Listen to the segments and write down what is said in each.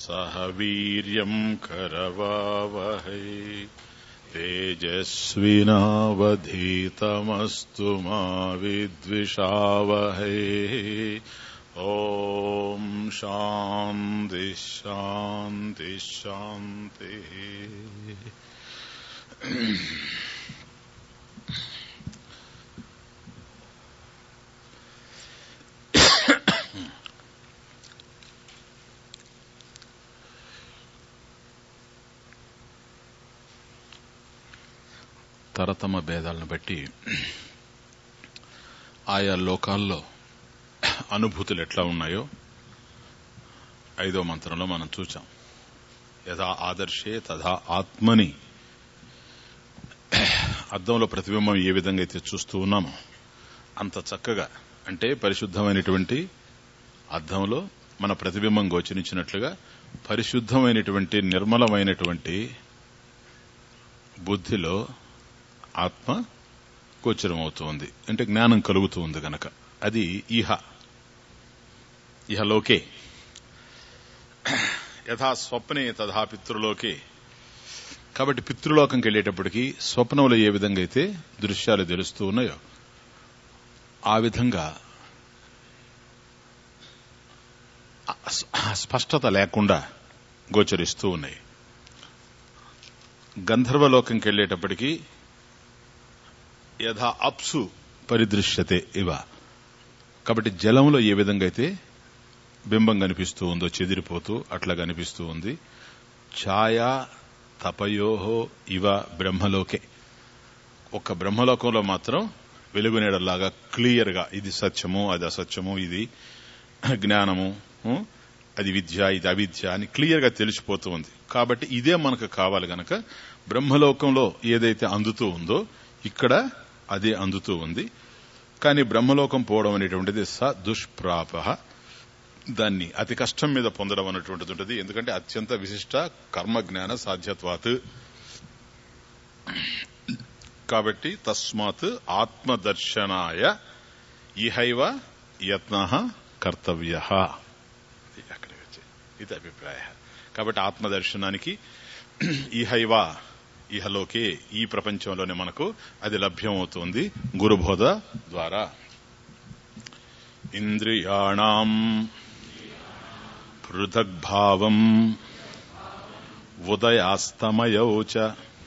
సహ వీర్యం కరవావహై తేజస్వినావధీతమస్తు మా విద్విషావహై. ఓం శాంతి శాంతి శాంతి. తరతమ భేదాలను బట్టి ఆయా లోకాల్లో అనుభూతులు ఎట్లా ఉన్నాయో 5వ మంత్రంలో మనం చూచాం. యథా ఆదర్శే తథా ఆత్మని, అద్దంలో ప్రతిబింబం ఏ విధంగా అయితే చూస్తూ ఉన్నామో అంత చక్కగా, అంటే పరిశుద్ధమైనటువంటి అద్దంలో మన ప్రతిబింబం గోచరించినట్లుగా పరిశుద్ధమైనటువంటి నిర్మలమైనటువంటి బుద్ధిలో ఆత్మ గోచరమవుతుంది. అంటే జ్ఞానం కలుగుతూ ఉంది గనక అది ఇహలోకే. యథా స్వప్నే తథా పితృలోకే. కాబట్టి పితృలోకంకి వెళ్లేటప్పటికీ స్వప్నంలో ఏ విధంగా అయితే దృశ్యాలు తెలుస్తూ ఉన్నాయో ఆ విధంగా స్పష్టత లేకుండా గోచరిస్తూ ఉన్నాయి. గంధర్వలోకంకి వెళ్లేటప్పటికీ యథా అప్సు పరిదృశ్యతే ఇవ. కాబట్టి జలంలో ఏ విధంగా అయితే బింబం కనిపిస్తూ ఉందో చెదిరిపోతూ అట్లా కనిపిస్తూ ఉంది. ఛాయా తపయోహో ఇవ బ్రహ్మలోకే. ఒక్క బ్రహ్మలోకంలో మాత్రం వెలుగునేడలాగా క్లియర్ గా ఇది సత్యము, అది అసత్యము, ఇది జ్ఞానము, అది విద్య, ఇది అవిద్య అని క్లియర్ గా తెలిసిపోతూ ఉంది. కాబట్టి ఇదే మనకు కావాలి గనక బ్రహ్మలోకంలో ఏదైతే అందుతూ ఉందో ఇక్కడ అదే అందుతూ ఉంది. కానీ బ్రహ్మలోకం పోవడం అనేటువంటిది స దుష్ప్రాప, దాన్ని అతి కష్టం మీద పొందడం అనేటువంటిది ఉంటుంది. ఎందుకంటే అత్యంత విశిష్ట కర్మజ్ఞాన సాధ్యత్వాత్. కాబట్టి తస్మాత్ ఆత్మదర్శనాయ ఇహైవ యత్నః కర్తవ్యః. ఇది అభిప్రాయ. కాబట్టి ఆత్మదర్శనానికి ఇహైవ, ఇహలోకే, ఈ ప్రపంచంలోనే మనకు అది లభ్యమవుతుంది గురుబోధ ద్వారా. ఇంద్రియాణం పృథగ్భావం ఉదయాస్తమయౌ చ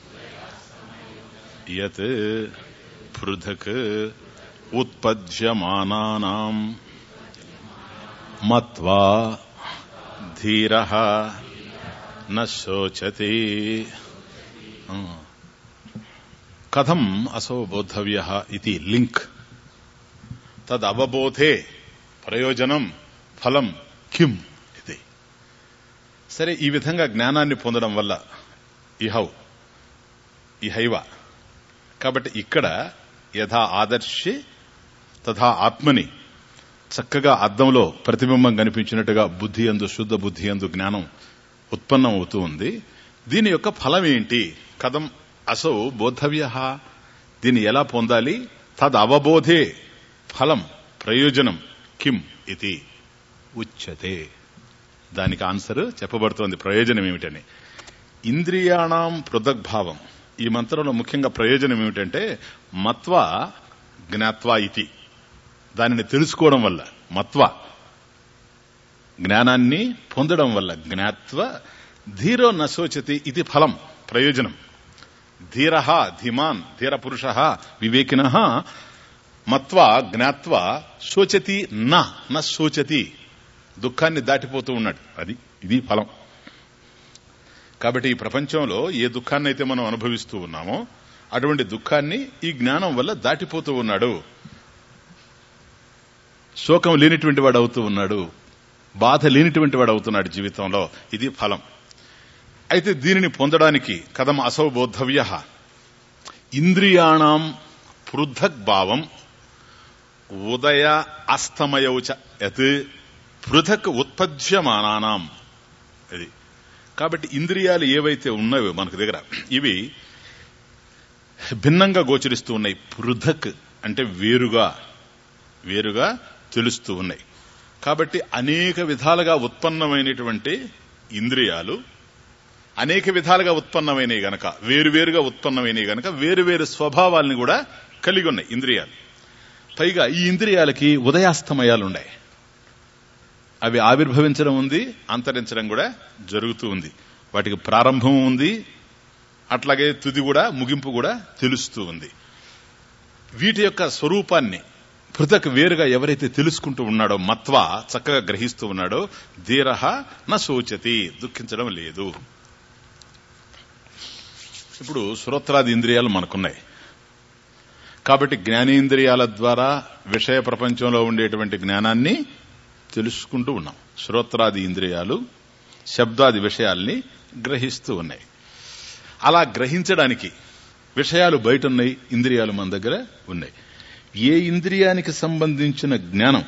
యత్ పృథక్ ఉత్పద్యమానానాం మత్వా ధీరః న శోచతి. కథం అసౌ బోద్ధవ్యః ఇది లింక్. తద్ అవబోధే ప్రయోజనం ఫలం కిం ఇది. సరే, ఈ విధంగా జ్ఞానాన్ని పొందడం వల్ల ఇహైవ. కాబట్టి ఇక్కడ యథా ఆదర్శి తథా ఆత్మని, చక్కగా అద్దంలో ప్రతిబింబం కనిపించినట్టుగా బుద్ధి యందు, శుద్ధ బుద్ధి యందు జ్ఞానం ఉత్పన్నం అవుతూ ఉంది. దీని యొక్క ఫలం ఏంటి? కథం అసౌ బోద్ధవ్యః, దీన్ని ఎలా పొందాలి? తద్ అవబోధే ఫలం ప్రయోజనం కిం ఇది ఉచ్యతే. దానికి ఆన్సర్ చెప్పబడుతోంది. ప్రయోజనం ఏమిటని. ఇంద్రియాణం పృథగ్భావం. ఈ మంత్రంలో ముఖ్యంగా ప్రయోజనం ఏమిటంటే మత్వా జ్ఞాత్వా ఇది. దానిని తెలుసుకోవడం వల్ల, మత్వ జ్ఞానాన్ని పొందడం వల్ల, జ్ఞాత్వ ధీరో నశోచతి ఇది ఫలం, ప్రయోజనం. ధీర ధీమాన్, ధీర పురుష, వివేకిన మత్వ జ్ఞాత్వ శోచతి న శోచతి, దుఃఖాన్ని దాటిపోతూ ఉన్నాడు. ఇది ఫలం. కాబట్టి ఈ ప్రపంచంలో ఏ దుఃఖాన్ని అయితే మనం అనుభవిస్తూ ఉన్నామో అటువంటి దుఃఖాన్ని ఈ జ్ఞానం వల్ల దాటిపోతూ ఉన్నాడు. శోకం లేనిటువంటి వాడు అవుతూ ఉన్నాడు, బాధ లేనిటువంటి వాడు అవుతున్నాడు జీవితంలో. ఇది ఫలం. అయితే దీనిని పొందడానికి కథం అసౌ బోద్ధవ్యః, ఇంద్రియాణం పృథక్ భావం ఉదయ అస్తమయౌ చ యత్ పృథక్ ఉత్పద్యమానానాం. ఇది కాబట్టి ఇంద్రియాలు ఏవైతే ఉన్నాయో మనకు దగ్గర ఇవి భిన్నంగా గోచరిస్తూ ఉన్నాయి. పృథక్ అంటే వేరుగా తెలుస్తూ ఉన్నాయి. కాబట్టి అనేక విధాలుగా ఉత్పన్నమైనటువంటి ఇంద్రియాలు అనేక విధాలుగా ఉత్పన్నమైనవి గనక, వేరువేరుగా ఉత్పన్నమైనవి గనక వేరువేరు స్వభావాల్ని కూడా కలిగి ఉన్నాయి ఇంద్రియాలు. పైగా ఈ ఇంద్రియాలకి ఉదయాస్తమయాలున్నాయి. అవి ఆవిర్భవించడం ఉంది, అంతరించడం కూడా జరుగుతూ ఉంది. వాటికి ప్రారంభం ఉంది, అట్లాగే తుది కూడా, ముగింపు కూడా తెలుస్తూ ఉంది. వీటి యొక్క స్వరూపాన్ని పృథక్ వేరుగా ఎవరైతే తెలుసుకుంటూ ఉన్నాడో, మత్వా చక్కగా గ్రహిస్తూ ఉన్నాడో, ధీరః న శోచతి, దుఃఖించడం లేదు. ఇప్పుడు శ్రోత్రాది ఇంద్రియాలు మనకున్నాయి కాబట్టి జ్ఞానేంద్రియాల ద్వారా విషయ ప్రపంచంలో ఉండేటువంటి జ్ఞానాన్ని తెలుసుకుంటూ ఉన్నాం. శ్రోత్రాది ఇంద్రియాలు శబ్దాది విషయాల్ని గ్రహిస్తూ ఉన్నాయి. అలా గ్రహించడానికి విషయాలు బయట ఉన్నాయి, ఇంద్రియాలు మన దగ్గర ఉన్నాయి. ఏ ఇంద్రియానికి సంబంధించిన జ్ఞానం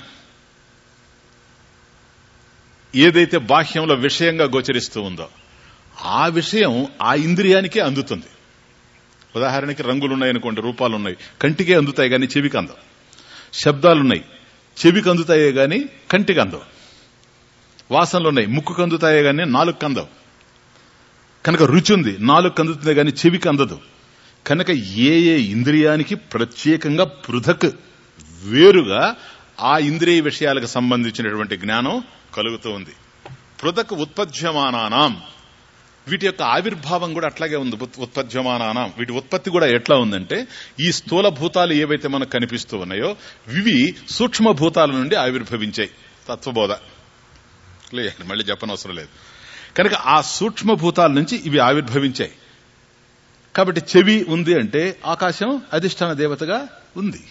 ఏదైతే బాహ్యంలో విషయంగా గోచరిస్తూ ఉందో ఆ విషయం ఆ ఇంద్రియానికే అందుతుంది. ఉదాహరణకి రంగులున్నాయనుకోండి, రూపాలున్నాయి, కంటికే అందుతాయి గాని చెవికి అందవు. శబ్దాలున్నాయి, చెవికి అందుతాయే గాని కంటికి అందవు. వాసనలున్నాయి, ముక్కుకు అందుతాయే గాని నాలుగుకి అందవు. కనుక రుచి ఉంది, నాలుగుకి అందుతుంది గాని చెవికి అందదు. కనుక ఏ ఏ ఇంద్రియానికి ప్రత్యేకంగా పృథక్ వేరుగా ఆ ఇంద్రియ విషయాలకు సంబంధించినటువంటి జ్ఞానం కలుగుతూ ఉంది. పృథక్ ఉత్పద్యమానానాం, వీటి యొక్క ఆవిర్భావం కూడా అట్లాగే ఉంది. ఉత్పద్యమానానాం, వీటి ఉత్పత్తి కూడా ఎట్లా ఉందంటే, ఈ స్థూల భూతాలు ఏవైతే మనకు కనిపిస్తూ ఉన్నాయో ఇవి సూక్ష్మ భూతాల నుండి ఆవిర్భవించాయి. తత్వబోధ మళ్ళీ చెప్పనవసరం లేదు. కనుక ఆ సూక్ష్మ భూతాల నుంచి ఇవి ఆవిర్భవించాయి. కాబట్టి చెవి ఉంది అంటే ఆకాశం అధిష్టాన దేవతగా ఉంది.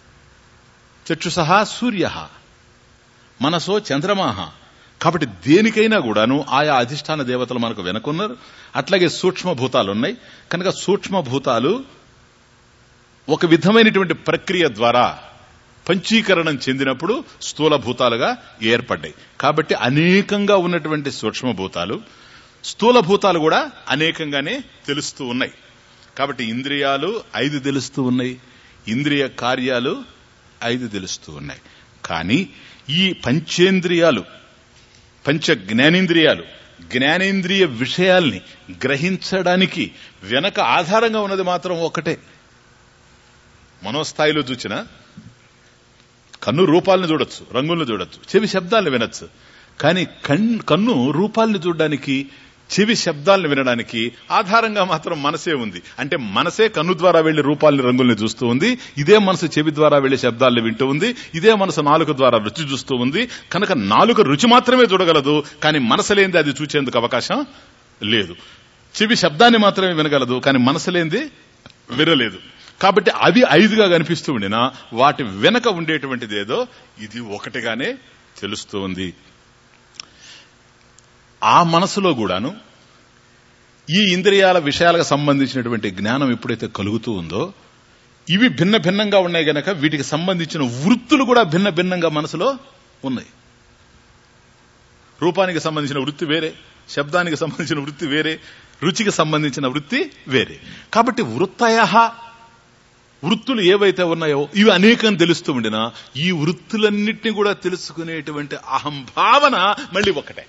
చక్షుషః సూర్యః, మనసో చంద్రమాః. కాబట్టి దేనికైనా కూడాను ఆయా అధిష్టాన దేవతలు మనకు వెనుకున్నారు. అట్లాగే సూక్ష్మ భూతాలు ఉన్నాయి. కనుక సూక్ష్మ భూతాలు ఒక విధమైనటువంటి ప్రక్రియ ద్వారా పంచీకరణం చెందినప్పుడు స్థూల భూతాలుగా ఏర్పడ్డాయి. కాబట్టి అనేకంగా ఉన్నటువంటి సూక్ష్మ భూతాలు, స్థూల భూతాలు కూడా అనేకంగానే తెలుస్తూ ఉన్నాయి. కాబట్టి ఇంద్రియాలు 5 తెలుస్తూ ఉన్నాయి, ఇంద్రియ కార్యాలు 5 తెలుస్తూ ఉన్నాయి. కానీ ఈ పంచేంద్రియాలు, పంచ జ్ఞానేంద్రియాలు, జ్ఞానేంద్రియ విషయాల్ని గ్రహించడానికి వెనక ఆధారంగా ఉన్నది మాత్రం ఒకటే. మనోస్థాయిలో చూచిన కన్ను రూపాలను చూడొచ్చు, రంగులను చూడొచ్చు, చెవి శబ్దాలను వినొచ్చు. కానీ కన్ను రూపాలను చూడడానికి, చెవి శబ్దాలను వినడానికి ఆధారంగా మాత్రం మనసే ఉంది. అంటే మనసే కన్ను ద్వారా వెళ్లి రూపాలని, రంగుల్ని చూస్తూ ఉంది. ఇదే మనసు చెవి ద్వారా వెళ్లి శబ్దాలను వింటూ ఉంది. ఇదే మనసు నాలుక ద్వారా రుచి చూస్తూ ఉంది. కనుక నాలుక రుచి మాత్రమే చూడగలదు, కానీ మనసు లేనిది అది చూచేందుకు అవకాశం లేదు. చెవి శబ్దాన్ని మాత్రమే వినగలదు, కానీ మనసు లేనిది వినలేదు. కాబట్టి అవి 5గా కనిపిస్తూ ఉండినా వాటి వెనక ఉండేటువంటిది ఏదో ఇది ఒకటిగానే తెలుస్తూ ఉంది. ఆ మనసులో కూడాను ఈ ఇంద్రియాల విషయాలకు సంబంధించినటువంటి జ్ఞానం ఎప్పుడైతే కలుగుతూ ఉందో ఇవి భిన్న భిన్నంగా ఉన్నాయి గనక వీటికి సంబంధించిన వృత్తులు కూడా భిన్న భిన్నంగా మనసులో ఉన్నాయి. రూపానికి సంబంధించిన వృత్తి వేరే, శబ్దానికి సంబంధించిన వృత్తి వేరే, రుచికి సంబంధించిన వృత్తి వేరే. కాబట్టి వృత్తులు ఏవైతే ఉన్నాయో ఇవి అనేకం తెలుస్తూ ఉండినా ఈ వృత్తులన్నింటినీ కూడా తెలుసుకునేటువంటి అహంభావన మళ్ళీ ఒకటే.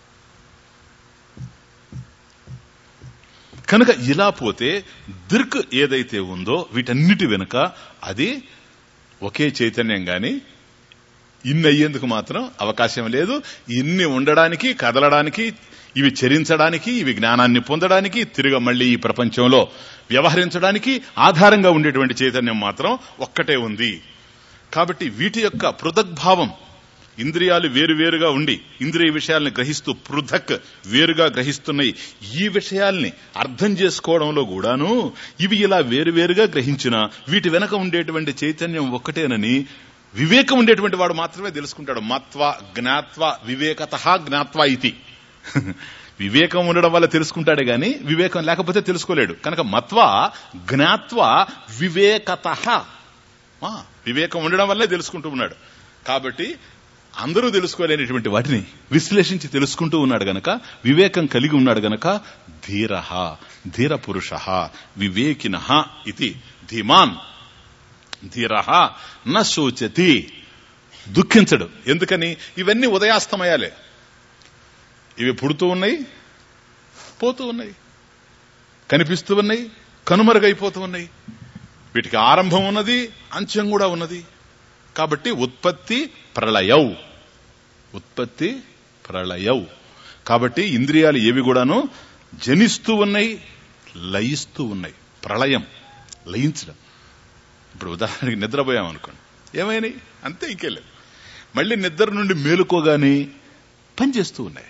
కనుక ఇలా పోతే దృక్ ఏదైతే ఉందో వీటన్నిటి వెనుక అది ఒకే చైతన్యం గాని ఇన్ని అయ్యేందుకు మాత్రం అవకాశం లేదు. ఇన్ని ఉండడానికి, కదలడానికి, ఇవి చరించడానికి, ఇవి జ్ఞానాన్ని పొందడానికి, తిరిగి మళ్లీ ఈ ప్రపంచంలో వ్యవహరించడానికి ఆధారంగా ఉండేటువంటి చైతన్యం మాత్రం ఒక్కటే ఉంది. కాబట్టి వీటి యొక్క పృథగ్భావం, ఇంద్రియాలు వేరువేరుగా ఉండి ఇంద్రియ విషయాల్ని గ్రహిస్తూ పృథక్ వేరుగా గ్రహిస్తున్నాయి. ఈ విషయాల్ని అర్థం చేసుకోవడంలో కూడాను ఇవి ఇలా వేరువేరుగా గ్రహించినా వీటి వెనక ఉండేటువంటి చైతన్యం ఒక్కటేనని వివేకం ఉండేటువంటి వాడు మాత్రమే తెలుసుకుంటాడు. మత్వ జ్ఞాత్వ వివేకతః జ్ఞాత్వ ఇది. వివేకం ఉండడం వల్ల తెలుసుకుంటాడే గాని వివేకం లేకపోతే తెలుసుకోలేడు. కనుక మత్వ జ్ఞాత్వ వివేకతః, వివేకం ఉండడం వల్లే తెలుసుకుంటూ ఉన్నాడు. కాబట్టి అందరూ తెలుసుకోలేనిటువంటి వాటిని విశ్లేషించి తెలుసుకుంటూ ఉన్నాడు గనక, వివేకం కలిగి ఉన్నాడు గనక ధీరః, ధీర పురుషః, వివేకినః ఇది. ధీమాన్ ధీరః న శోచతి, దుఃఖించడు. ఎందుకని? ఇవన్నీ ఉదయాస్తమయాలే. ఇవి పుడుతూ ఉన్నాయి, పోతూ ఉన్నాయి, కనిపిస్తూ ఉన్నాయి, కనుమరుగైపోతూ ఉన్నాయి. వీటికి ఆరంభం ఉన్నది, అంత్యం కూడా ఉన్నది. కాబట్టి ఉత్పత్తి ప్రళయౌ, ఉత్పత్తి ప్రళయౌ. కాబట్టి ఇంద్రియాలు ఏవి కూడాను జనిస్తూ ఉన్నాయి, లయిస్తూ ఉన్నాయి. ప్రళయం, లయించడం. ఇప్పుడు ఉదాహరణకి నిద్రపోయామనుకోండి, ఏమైనాయి అంతే, ఇంకేలేదు. మళ్ళీ నిద్ర నుండి మేలుకోగానే పనిచేస్తూ ఉన్నాయి.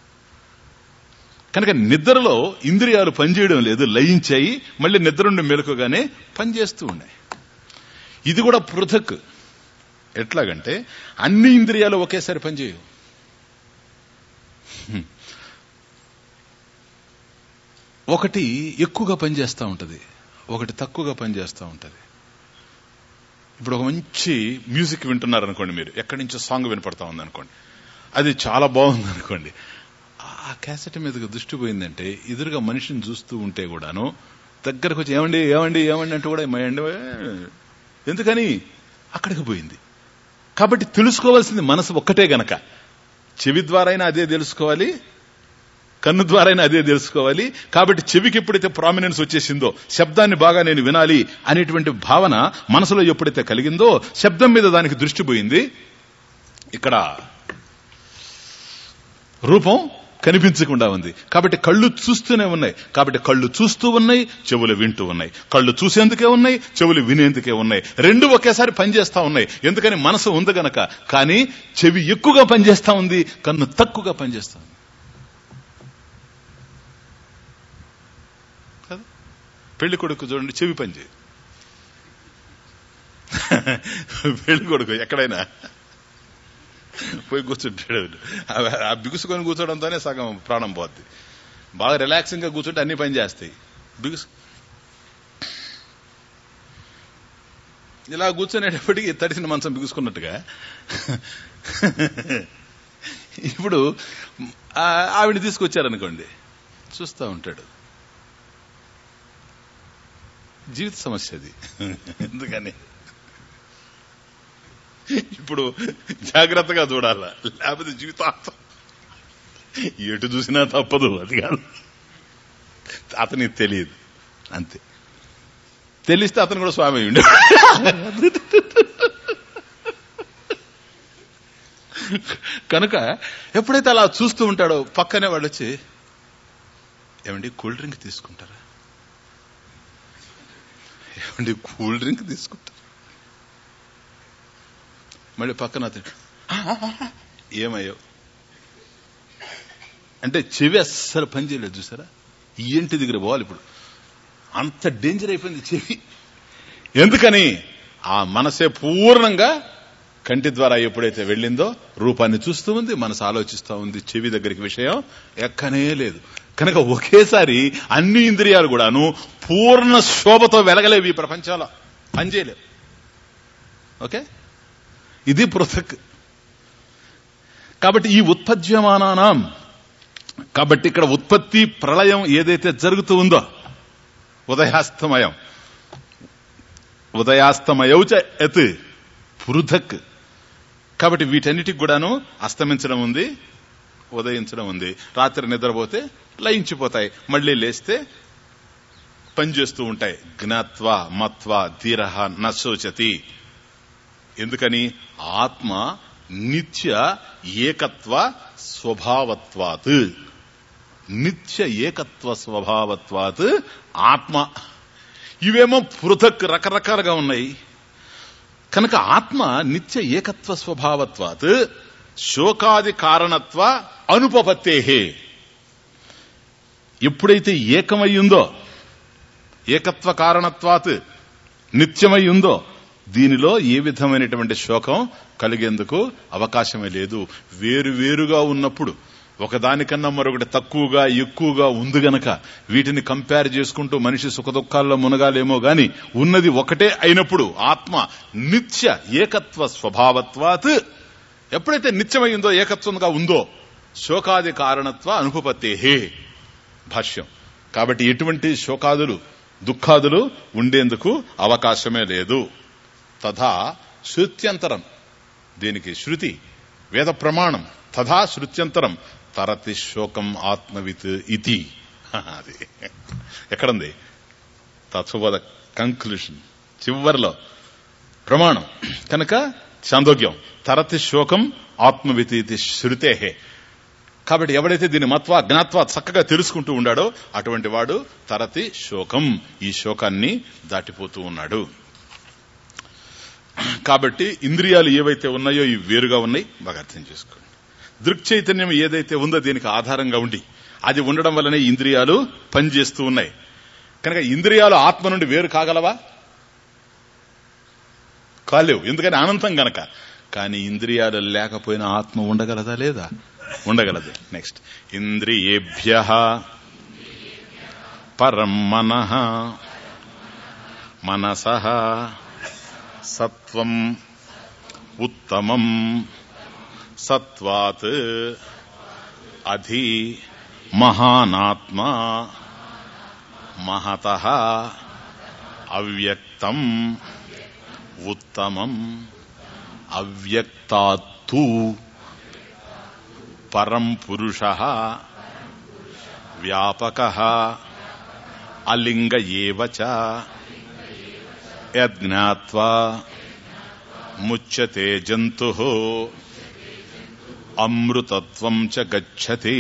కనుక నిద్రలో ఇంద్రియాలు పనిచేయడం లేదు, లయించాయి. మళ్ళీ నిద్ర నుండి మేలుకోగానే పనిచేస్తూ ఉన్నాయి. ఇది కూడా పృథక్. ఎట్లాగంటే అన్ని ఇంద్రియాలు ఒకేసారి పనిచేయవు. ఒకటి ఎక్కువగా పనిచేస్తూ ఉంటది, ఒకటి తక్కువగా పనిచేస్తూ ఉంటది. ఇప్పుడు ఒక మంచి మ్యూజిక్ వింటున్నారనుకోండి, మీరు ఎక్కడి నుంచో సాంగ్ వినపడతా ఉందనుకోండి, అది చాలా బాగుంది అనుకోండి, ఆ క్యాసెట్ మీదకి దృష్టి పోయిందంటే ఎదురుగా మనిషిని చూస్తూ ఉంటే కూడాను దగ్గరకు వచ్చి ఏమండి ఏమండి ఏమండి అంటే కూడా ఎందుకని అక్కడికి పోయింది. కాబట్టి తెలుసుకోవాల్సింది మనసు ఒక్కటే గనక చెవి ద్వారా అయినా అదే తెలుసుకోవాలి, కన్ను ద్వారా అయినా అదే తెలుసుకోవాలి. కాబట్టి చెవికి ఎప్పుడైతే ప్రామినెన్స్ వచ్చేసిందో, శబ్దాన్ని బాగా నేను వినాలి అనేటువంటి భావన మనసులో ఎప్పుడైతే కలిగిందో, శబ్దం మీద దానికి దృష్టి పోయింది. ఇక్కడ రూపం కనిపించకుండా ఉంది. కాబట్టి కళ్ళు చూస్తూనే ఉన్నాయి. కాబట్టి కళ్ళు చూస్తూ ఉన్నాయి, చెవులు వింటూ ఉన్నాయి. కళ్ళు చూసేందుకే ఉన్నాయి, చెవులు వినేందుకే ఉన్నాయి. రెండు ఒకేసారి పనిచేస్తా ఉన్నాయి. ఎందుకని మనసు ఉంది గనక. కానీ చెవి ఎక్కువగా పనిచేస్తా ఉంది, కన్ను తక్కువగా పనిచేస్తా ఉంది. పెళ్లి కొడుకు చూడండి, చెవి పనిచేయదు. పెళ్లి కొడుకు ఎక్కడైనా పోయి కూర్చుంటాడు, ఆ బిగుసుకొని కూర్చోడంతోనే సగం ప్రాణం పోద్ది. బాగా రిలాక్సింగ్ గా కూర్చుంటే అన్ని పని చేస్తాయి. ఇలా కూర్చునేటప్పటికి తడిసిన మంచం బిగుసుకున్నట్టుగా. ఇప్పుడు ఆవిడ తీసుకొచ్చారనుకోండి, చూస్తూ ఉంటాడు. జీవిత సమస్య అది. ఎందుకని ఇప్పుడు జాగ్రత్తగా చూడాలా, లేకపోతే జీవితాంతం ఎటు చూసినా తప్పదు. అది కాదు, అతనికి తెలియదు అంతే. తెలిస్తే అతను కూడా స్వామి ఉండే. కనుక ఎప్పుడైతే అలా చూస్తూ ఉంటాడో పక్కనే వాళ్ళు వచ్చి, ఏమండి కూల్ డ్రింక్ తీసుకుంటారా, ఏమండి కూల్ డ్రింక్ తీసుకుంటారా, మళ్ళీ పక్కన ఏమయ్యో అంటే చెవి అస్సలు పనిచేయలేదు. చూసారా, ఏంటి దగ్గర పోవాలి. ఇప్పుడు అంత డేంజర్ అయిపోయింది చెవి. ఎందుకని ఆ మనసే పూర్ణంగా కంటి ద్వారా ఎప్పుడైతే వెళ్ళిందో రూపాన్ని చూస్తూ ఉంది, మనసు ఆలోచిస్తూ ఉంది. చెవి దగ్గరికి విషయం ఎక్కనే లేదు. కనుక ఒకేసారి అన్ని ఇంద్రియాలు కూడాను పూర్ణ శోభతో వెలగలేవు, ఈ ప్రపంచంలో పనిచేయలేవు. ఓకే, ఇది పృథక్. కాబట్టి ఈ ఉత్పద్యమానానాం, కాబట్టి ఇక్కడ ఉత్పత్తి ప్రళయం ఏదైతే జరుగుతూ ఉందో, ఉదయాస్తమయం, ఉదయాస్తమయౌచ యత్ పృథక్. కాబట్టి వీటన్నిటికి కూడాను అస్తమించడం ఉంది, ఉదయించడం ఉంది. రాత్రి నిద్రపోతే లయించిపోతాయి, మళ్లీ లేస్తే పనిచేస్తూ ఉంటాయి. జ్ఞాత్వా మత్వా ధీరః నశోచతి. ఎందుకని ఆత్మ నిత్య ఏకత్వ స్వభావత్వాత్, నిత్య ఏకత్వ స్వభావత్వాత్ ఆత్మ. ఇవేమో పృథక్ రకరకాలుగా ఉన్నాయి. కనుక ఆత్మ నిత్య ఏకత్వ స్వభావత్వాత్ శోకాది కారణత్వ అనుపపత్తేహే. ఎప్పుడైతే ఏకమయ్యుందో, ఏకత్వ కారణత్వాత్ నిత్యమై ఉందో, దీనిలో ఏ విధమైనటువంటి శోకం కలిగేందుకు అవకాశమే లేదు. వేరువేరుగా ఉన్నప్పుడు ఒకదానికన్నా మరొకటి తక్కువగా ఎక్కువగా ఉంది గనక వీటిని కంపేర్ చేసుకుంటూ మనిషి సుఖదుఖాల్లో మునగాలేమో గాని ఉన్నది ఒకటే అయినప్పుడు ఆత్మ నిత్య ఏకత్వ స్వభావత్వాత్, ఎప్పుడైతే నిత్యమైందో ఏకత్వంగా ఉందో, శోకాది కారణత్వ అనుపపత్తేహే భాష్యం. కాబట్టి ఎటువంటి శోకాదులు దుఃఖాదులు ఉండేందుకు అవకాశమే లేదు. తథా శృత్యంతరం, దీనికి శృతి వేద ప్రమాణం. తథా శృత్యంతరం తరతి శోకం ఆత్మవిత్ ఇతి. అది ఎక్కడుంది? తత్వబోధ కంక్లూషన్ చివరిలో ప్రమాణం. కనుక చాందోగ్యం తరతి శోకం ఆత్మవిత్ ఇది శృతేహే. కాబట్టి ఎవడైతే దీన్ని మత్వా జ్ఞాత్వా చక్కగా తెలుసుకుంటూ ఉన్నాడో అటువంటి వాడు తరతి శోకం, ఈ శోకాన్ని దాటిపోతూ ఉన్నాడు. కాబట్టి ఇంద్రియాలు ఏవైతే ఉన్నాయో ఇవి వేరుగా ఉన్నాయి, బాగా అర్థం చేసుకోండి. దృక్చైతన్యం ఏదైతే ఉందో దీనికి ఆధారంగా ఉండి అది ఉండడం వల్లనే ఇంద్రియాలు పనిచేస్తూ ఉన్నాయి. కనుక ఇంద్రియాలు ఆత్మ నుండి వేరు కాగలవా? కాలేవు, ఎందుకని అనంతం గనక. కానీ ఇంద్రియాలు లేకపోయినా ఆత్మ ఉండగలదా? లేదా? ఉండగలదు. నెక్స్ట్, ఇంద్రియేభ్యః పరం మనః మనసః సత్వం ఉత్తమం సత్వాత్ అధి మహానాత్మా మహతః అవ్యక్తం ఉత్తమం అవ్యక్తాత్తు పరం పురుషః వ్యాపకః అలింగ ఏవ చ యజ్ఞాత్వా ముచ్యతే జంతుః అమృతత్వం చ గచ్చతి.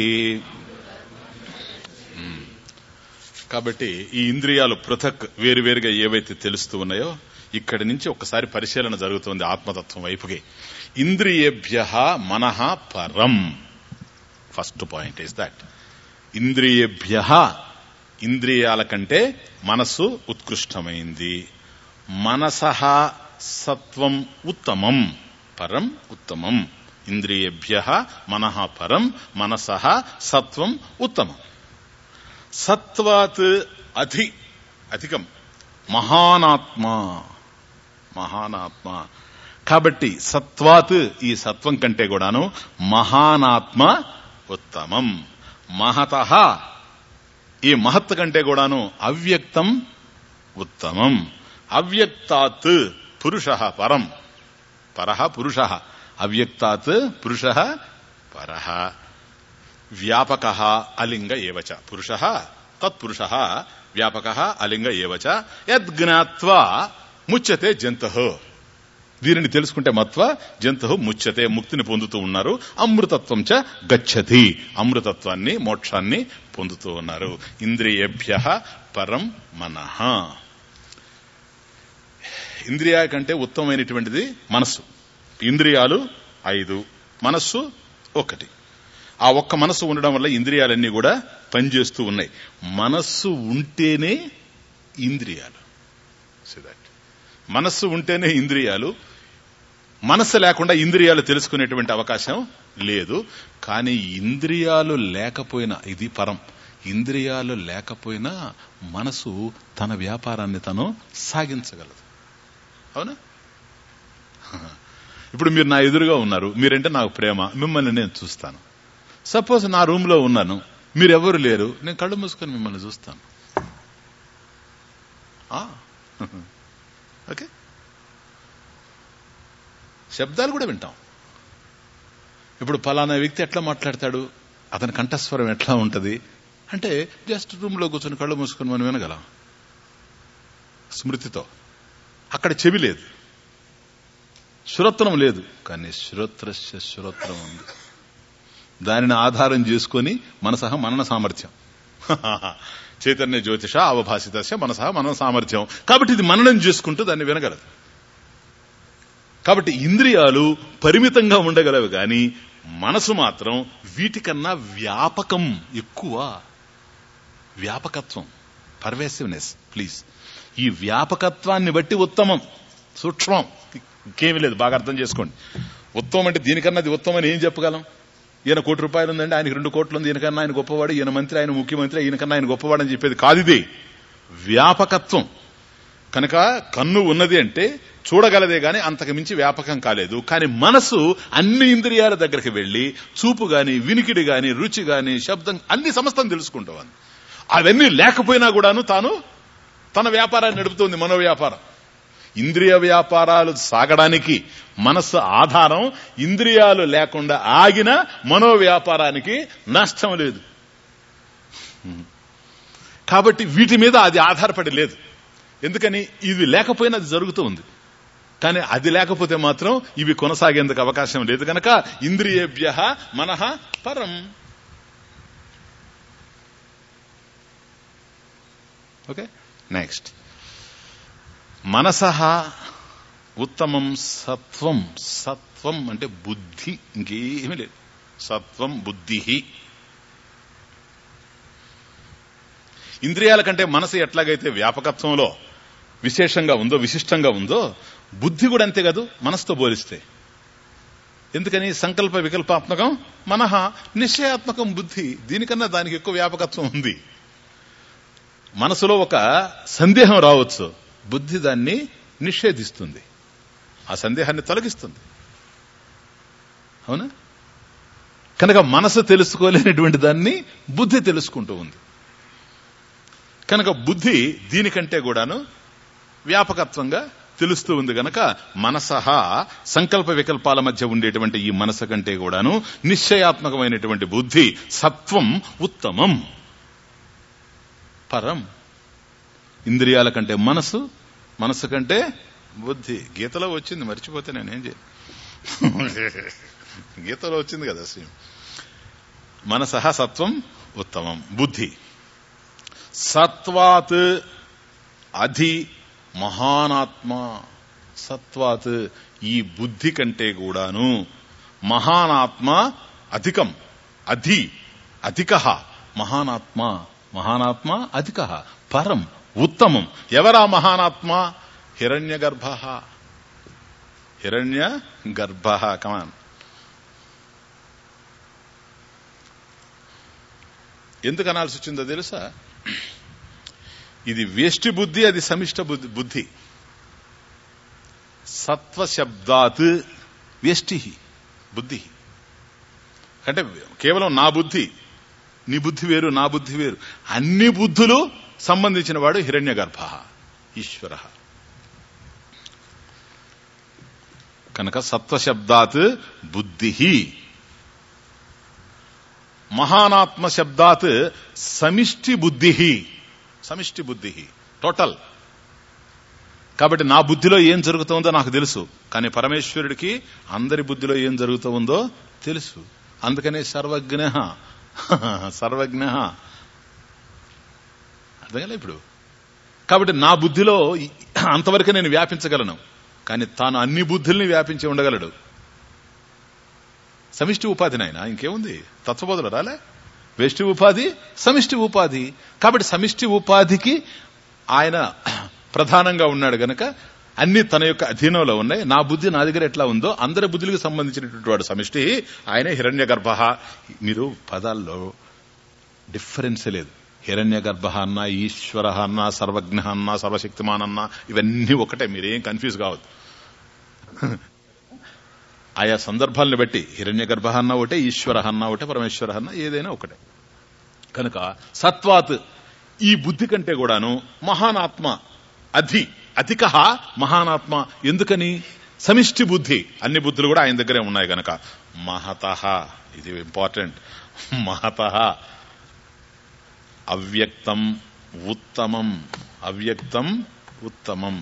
కాబట్టి ఈ ఇంద్రియాలు పృథక్ వేరువేరుగా ఏవైతే తెలుస్తూ ఉన్నాయో ఇక్కడి నుంచి ఒకసారి పరిశీలన జరుగుతుంది ఆత్మతత్వం వైపుకి. ఇంద్రియేభ్యః మనః పరం. ఫస్ట్ పాయింట్ ఇస్ దట్ ఇంద్రియేభ్యః, ఇంద్రియాల కంటే మనస్సు ఉత్కృష్టమైంది. మనసః సత్వం ఉత్తమం, పరం ఉత్తమం. ఇంద్రియేభ్యః మనః పరం మనసః సత్వం ఉత్తమం. సత్వాత్ అధి, అధికం. మహానాత్మ, మహానాత్మ. కాబట్టి సత్వాత్, ఈ సత్వం కంటే కూడాను మహానాత్మ ఉత్తమం. మహతః, ఈ మహత్ కంటే కూడాను అవ్యక్తం ఉత్తమం. అవ్యక్తాత్ పురుషః పరం, పరః పురుషః. అవ్యక్తాత్ పురుషః పరః. వ్యాపకః అలింగ ఏవ చ. పురుషః తత్పురుషః వ్యాపకః అలింగ ఏవ చ. యద్జ్ఞాత్వా ముచ్యతే జంతుః. దీనిని తెలుసుకుంటే మత్వ జంతుః ముచ్యతే, ముక్తిని పొందుతూ ఉన్నారు. అమృతత్వం చ గచ్చతి, అమృతత్వాన్ని మోక్షాన్ని పొందుతూ ఉన్నారు. ఇంద్రియేభ్యః పరం మనః. ఇంద్రియ కంటే ఉత్తమమైనటువంటిది మనస్సు. ఇంద్రియాలు 5, మనస్సు 1. ఆ ఒక్క మనస్సు ఉండడం వల్ల ఇంద్రియాలన్నీ కూడా పనిచేస్తూ ఉన్నాయి. మనస్సు ఉంటేనే ఇంద్రియాలు. మనస్సు ఉంటేనే ఇంద్రియాలు. మనస్సు లేకుండా ఇంద్రియాలు తెలుసుకునేటువంటి అవకాశం లేదు. కానీ ఇంద్రియాలు లేకపోయినా, ఇది పరం, ఇంద్రియాలు లేకపోయినా మనసు తన వ్యాపారాన్ని తను సాగించగలదు. అవునా? ఇప్పుడు మీరు నా ఎదురుగా ఉన్నారు, మీరంటే నాకు ప్రేమ, మిమ్మల్ని నేను చూస్తాను. సపోజ్ నా రూమ్ లో ఉన్నాను, మీరెవరు లేరు, నేను కళ్ళు మూసుకొని మిమ్మల్ని చూస్తాను. ఓకే, శబ్దాలు కూడా వింటాం. ఇప్పుడు ఫలానా వ్యక్తి ఎట్లా మాట్లాడతాడు, అతని కంఠస్వరం ఎట్లా ఉంటది అంటే జస్ట్ రూమ్ లో కూర్చొని కళ్ళు మూసుకొని మనం వినగలం స్మృతితో. అక్కడ చెవి లేదు, శ్రోత్రం లేదు, కానీ శ్రోత్రస్య శ్రోత్రం ఉంది. దానిని ఆధారం చేసుకొని మనసహ మనన సామర్థ్యం. చైతన్య జ్యోతిష అవభాసితస్య మనసహ మనన సామర్థ్యం. కాబట్టి ఇది మననం చేసుకుంటూ దాన్ని వినగలదు. కాబట్టి ఇంద్రియాలు పరిమితంగా ఉండగలవు, కానీ మనసు మాత్రం వీటికన్నా వ్యాపకం ఎక్కువ. వ్యాపకత్వం, పర్వేసివ్నెస్. ప్లీజ్, ఈ వ్యాపకత్వాన్ని బట్టి ఉత్తమం, సూక్ష్మం, ఇంకేమీ లేదు. బాగా అర్థం చేసుకోండి. ఉత్తమం అంటే దీనికన్నా అది ఉత్తమం అని ఏం చెప్పగలం? ఈయన 1 కోటి రూపాయలు ఉందండి, ఆయనకి 2 కోట్లు ఉంది, ఈయనకన్నా ఆయన గొప్పవాడు, ఈయన మంత్రి, ఆయన ముఖ్యమంత్రి, ఈయనకన్నా ఆయన గొప్పవాడు అని చెప్పేది కాదు. ఇది వ్యాపకత్వం. కనుక కన్ను ఉన్నది అంటే చూడగలదే గాని అంతకు మించి వ్యాపకం కాలేదు. కానీ మనసు అన్ని ఇంద్రియాల దగ్గరికి వెళ్లి చూపు గాని, వినికిడి గాని, రుచి గాని, శబ్దం, అన్ని సమస్తం తెలుసుకుంటాం. అవన్నీ లేకపోయినా కూడాను తాను తన వ్యాపారాన్ని నడుపుతోంది, మనోవ్యాపారం. ఇంద్రియ వ్యాపారాలు సాగడానికి మనస్సు ఆధారం. ఇంద్రియాలు లేకుండా ఆగిన మనోవ్యాపారానికి నష్టం లేదు. కాబట్టి వీటి మీద అది ఆధారపడి లేదు. ఎందుకని? ఇది లేకపోయినా అది జరుగుతూ ఉంది. కానీ అది లేకపోతే మాత్రం ఇవి కొనసాగేందుకు అవకాశం లేదు కనుక ఇంద్రియేభ్యః మనః పరం. Okay, next. మనసః ఉత్తమం సత్వం. సత్వం అంటే బుద్ధి, ఇంకేమీ లేదు. సత్వం బుద్ధి. ఇంద్రియాల కంటే మనసు ఎట్లాగైతే వ్యాపకత్వంలో విశేషంగా ఉందో, విశిష్టంగా ఉందో, బుద్ధి కూడా అంతే కాదు మనసుతో పోలిస్తే. ఎందుకని? సంకల్ప వికల్పాత్మకం మనః, నిశ్చయాత్మకం బుద్ధి. దీనికన్నా దానికి ఎక్కువ వ్యాపకత్వం ఉంది. మనసులో ఒక సందేహం రావచ్చు, బుద్ధి దాన్ని నిషేధిస్తుంది, ఆ సందేహాన్ని తొలగిస్తుంది. అవునా? కనుక మనసు తెలుసుకోలేనటువంటి దాన్ని బుద్ధి తెలుసుకుంటూ ఉంది. కనుక బుద్ధి దీనికంటే కూడాను వ్యాపకత్వంగా తెలుస్తూ ఉంది గనక మనసః సంకల్ప వికల్పాల మధ్య ఉండేటువంటి ఈ మనసు కంటే కూడాను నిశ్చయాత్మకమైనటువంటి బుద్ధి సత్వం ఉత్తమం పరం. ఇంద్రియాల కంటే మనసు, మనసు కంటే బుద్ధి. గీతలో వచ్చింది, మర్చిపోతే నేనేం చేయను. గీతలో వచ్చింది కదా శ్రీ. మనసః సత్వం ఉత్తమం బుద్ధి. సత్వాత్ అధి మహానాత్మ. సత్వాత్ ఈ బుద్ధి కంటే కూడాను మహానాత్మ అధికం. అధి అధికః మహానాత్మ. మహానాత్మ అధికః పరం ఉత్తమం. ఎవరా మహానాత్మ? హిరణ్యగర్భః. హిరణ్యగర్భః. కమాన్. ఎందుకు అనాల్సి వచ్చిందో తెలుసా? ఇది వేష్టి బుద్ధి, అది సమిష్ట బుద్ధి. సత్వశబ్దాత్ వేష్టి బుద్ధి అంటే కేవలం నా బుద్ధి, నీ బుద్ధి వేరు, నా బుద్ధి వేరు. అన్ని బుద్ధులు సంబంధించిన వాడు హిరణ్యగర్భ ఈశ్వర. కనుక సత్వశబ్దాత్ బుద్ధి, మహానాత్మ శబ్దాత్ సమిష్టి బుద్ధి. సమిష్టి బుద్ధి టోటల్. కాబట్టి నా బుద్ధిలో ఏం జరుగుతుందో నాకు తెలుసు, కానీ పరమేశ్వరుడికి అందరి బుద్ధిలో ఏం జరుగుతూ ఉందో తెలుసు. అందుకనే సర్వజ్ఞ. సర్వజ్ఞ అర్థం కదా ఇప్పుడు. కాబట్టి నా బుద్ధిలో అంతవరకు నేను వ్యాపించగలను, కానీ తాను అన్ని బుద్ధుల్ని వ్యాపించి ఉండగలడు. సమిష్టి ఉపాధి నాయన, ఇంకేముంది? తత్వబోధలు రాలే? వేష్టి ఉపాధి, సమిష్టి ఉపాధి. కాబట్టి సమిష్టి ఉపాధికి ఆయన ప్రధానంగా ఉన్నాడు గనక అన్ని తన యొక్క అధీనంలో ఉన్నాయి. నా బుద్ధి నా దగ్గర ఎట్లా ఉందో అందరి బుద్ధులకు సంబంధించినటువంటి వాడు సమిష్టి, ఆయన హిరణ్యగర్భ. మీరు పదాల్లో డిఫరెన్స్ లేదు. హిరణ్యగర్భ అన్నా, ఈశ్వర అన్నా, సర్వజ్ఞ అన్నా, సర్వశక్తిమాన్ అన్నా, ఇవన్నీ ఒకటే. మీరేం కన్ఫ్యూజ్ కావద్దు. ఆయా సందర్భాలను బట్టి హిరణ్యగర్భ అన్నా ఒకటే, ఈశ్వర అన్నా ఒకటే, పరమేశ్వర అన్నా ఏదైనా ఒకటే. కనుక సత్వాత్ ఈ బుద్ధి కంటే కూడాను మహానాత్మ అధిక మహానాత్మ. ఎందుకని? సమిష్టి బుద్ధి, అన్ని బుద్ధులు కూడా ఆయన దగ్గరే ఉన్నాయి గనక. మహతః, ఇది ఇంపార్టెంట్. మహతః అవ్యక్తం ఉత్తమం. అవ్యక్తం ఉత్తమం.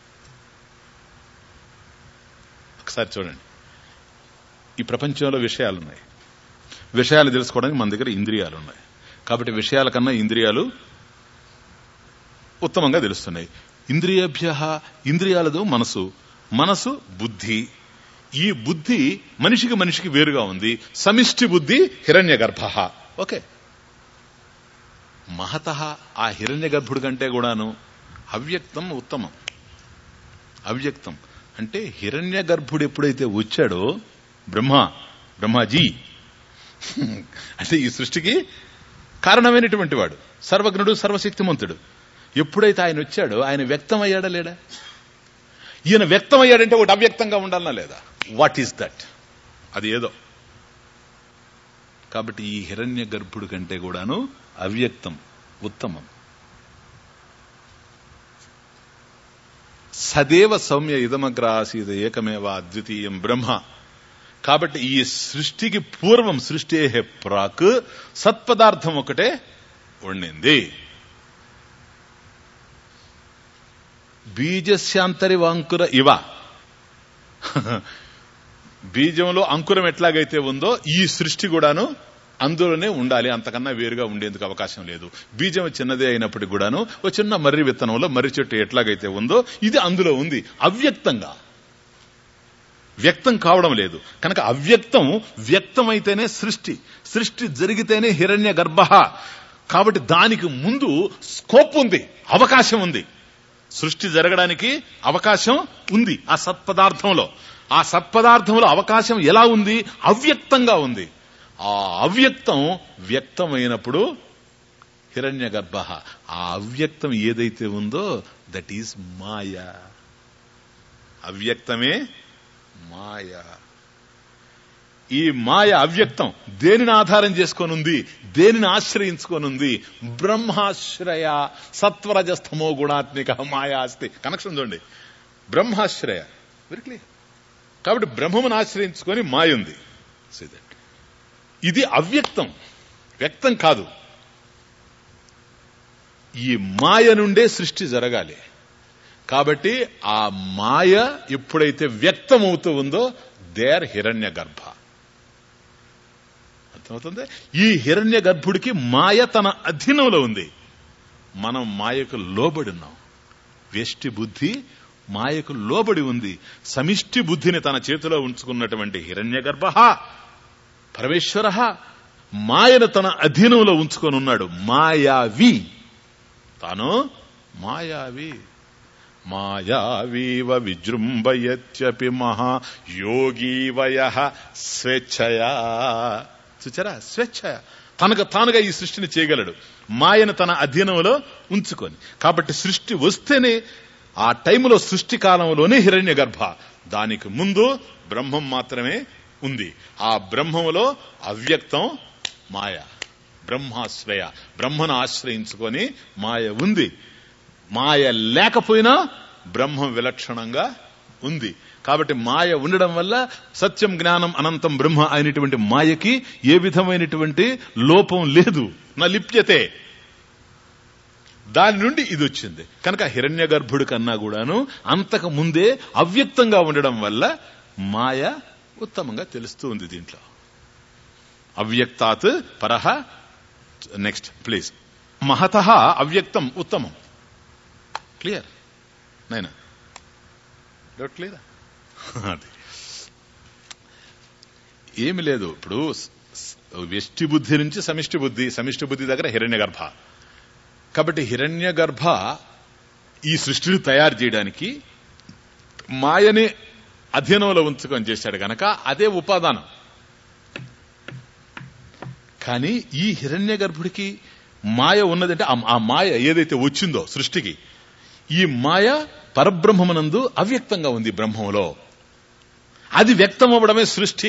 ఒకసారి చూడండి, ఈ ప్రపంచంలో విషయాలున్నాయి. విషయాలు తెలుసుకోవడానికి మన దగ్గర ఇంద్రియాలు ఉన్నాయి. కాబట్టి విషయాల కన్నా ఇంద్రియాలు ఉత్తమంగా తెలుస్తున్నాయి. ఇంద్రియేభ్యః, ఇంద్రియాలదు మనసు, మనసు బుద్ధి. ఈ బుద్ధి మనిషికి వేరుగా ఉంది. సమిష్టి బుద్ధి హిరణ్యగర్భ. ఓకే. మహతః ఆ హిరణ్యగర్భుడి కంటే కూడాను అవ్యక్తం ఉత్తమం. అవ్యక్తం అంటే హిరణ్యగర్భుడు ఎప్పుడైతే వచ్చాడో బ్రహ్మాజీ అంటే ఈ సృష్టికి కారణమైనటువంటి వాడు, సర్వజ్ఞుడు, సర్వశక్తిమంతుడు. ఎప్పుడైతే ఆయన వచ్చాడో ఆయన వ్యక్తమయ్యాడా లేడా? ఈయన వ్యక్తమయ్యాడంటే ఒకటి అవ్యక్తంగా ఉండాలనా లేదా? What is that? అది ఏదో. కాబట్టి ఈ హిరణ్య గర్భుడు కంటే కూడాను అవ్యక్తం ఉత్తమం. సదేవ సౌమ్య ఇదమగ్ర ఆసీద ఏకమేవ అద్వితీయం బ్రహ్మ. కాబట్టి ఈ సృష్టికి పూర్వం, సృష్టి ప్రాక్ సత్పదార్థం ఒకటే ఉండింది. బీజస్యాంతరి వాంకుర ఇవ, బీజంలో అంకురం ఎట్లాగైతే ఉందో ఈ సృష్టి కూడాను అందులోనే ఉండాలి, అంతకన్నా వేరుగా ఉండేందుకు అవకాశం లేదు. బీజం చిన్నదే అయినప్పటికీ కూడాను ఒక చిన్న మర్రి విత్తనంలో మర్రి చెట్టు ఎట్లాగైతే ఉందో ఇది అందులో ఉంది, అవ్యక్తంగా, వ్యక్తం కావడం లేదు. కనుక అవ్యక్తం వ్యక్తమైతేనే సృష్టి, సృష్టి జరిగితేనే హిరణ్య గర్భ. కాబట్టి దానికి ముందు స్కోప్ ఉంది, అవకాశం ఉంది, సృష్టి జరగడానికి అవకాశం ఉంది ఆ సత్పదార్థంలో. ఆ సత్పదార్థంలో అవకాశం ఎలా ఉంది? అవ్యక్తంగా ఉంది. ఆ అవ్యక్తం వ్యక్తమైనప్పుడు హిరణ్య గర్భ. ఆ అవ్యక్తం ఏదైతే ఉందో దట్ ఈజ్ మాయ. అవ్యక్తమే మాయ. ఈ మాయ అవ్యక్తం దేనిని ఆధారం చేసుకొనుంది? దేనిని ఆశ్రయించుకొనుంది? బ్రహ్మాశ్రయ సత్వరజస్తమో గుణాత్మిక మాయా అస్తి. కనెక్షన్ చూడండి, బ్రహ్మాశ్రయ వెరీ క్లియర్. కాబట్టి బ్రహ్మమును ఆశ్రయించుకొని మాయ ఉంది. ఇది అవ్యక్తం, వ్యక్తం కాదు. ఈ మాయ నుండే సృష్టి జరగాలి. కాబట్టి ఆ మాయ ఎప్పుడైతే వ్యక్తమవుతూ ఉందో దేర్ హిరణ్య గర్భ. అర్థమవుతుంది? ఈ హిరణ్య గర్భుడికి మాయ తన అధీనంలో ఉంది. మనం మాయకు లోబడి ఉన్నాం. వ్యష్టి బుద్ధి మాయకు లోబడి ఉంది. సమిష్టి బుద్ధిని తన చేతిలో ఉంచుకున్నటువంటి హిరణ్య గర్భ పరమేశ్వర మాయను తన అధీనంలో ఉంచుకొని ఉన్నాడు. మాయావి, తాను మాయావి. మాయావీవ విజృంభయత్యపి మహాయోగీవయ స్వేచ్ఛయా. చూచారా? స్వేచ్ఛయ, తనకు తానుగా ఈ సృష్టిని చేయగలడు, మాయను తన అధీనంలో ఉంచుకొని. కాబట్టి సృష్టి వస్తేనే ఆ టైంలో, సృష్టి కాలంలోనే హిరణ్య గర్భ. దానికి ముందు బ్రహ్మం మాత్రమే ఉంది. ఆ బ్రహ్మములో అవ్యక్తం మాయ, బ్రహ్మాశ్రయ, బ్రహ్మను ఆశ్రయించుకొని మాయ ఉంది. మాయ లేకపోయినా బ్రహ్మం విలక్షణంగా ఉంది. కాబట్టి మాయ ఉండడం వల్ల సత్యం జ్ఞానం అనంతం బ్రహ్మ అయినటువంటి మాయకి ఏ విధమైనటువంటి లోపం లేదు, నా లిప్యతే. దాని నుండి ఇది వచ్చింది. కనుక హిరణ్య గర్భుడి కన్నా కూడాను అంతకు ముందే అవ్యక్తంగా ఉండడం వల్ల మాయ ఉత్తమంగా తెలుస్తూ ఉంది దీంట్లో. అవ్యక్తాత్ పరహ. Next please. మహతః అవ్యక్తం ఉత్తమం. క్లియర్ నైనా? డౌట్ క్లియరా? అది ఏమి లేదు. ఇప్పుడు వ్యష్టి బుద్ధి నుంచి సమిష్టి బుద్ధి, సమిష్టి బుద్ధి దగ్గర హిరణ్య గర్భ. కాబట్టి హిరణ్య గర్భ ఈ సృష్టిని తయారు చేయడానికి మాయని అధీనంలో ఉంచుకొని చేశాడు గనక అదే ఉపాదానం. కానీ ఈ హిరణ్య గర్భుడికి మాయ ఉన్నదంటే ఆ మాయ ఏదైతే వచ్చిందో సృష్టికి, ఈ మాయ పరబ్రహ్మమునందు అవ్యక్తంగా ఉంది. బ్రహ్మంలో అది వ్యక్తం అవ్వడమే సృష్టి.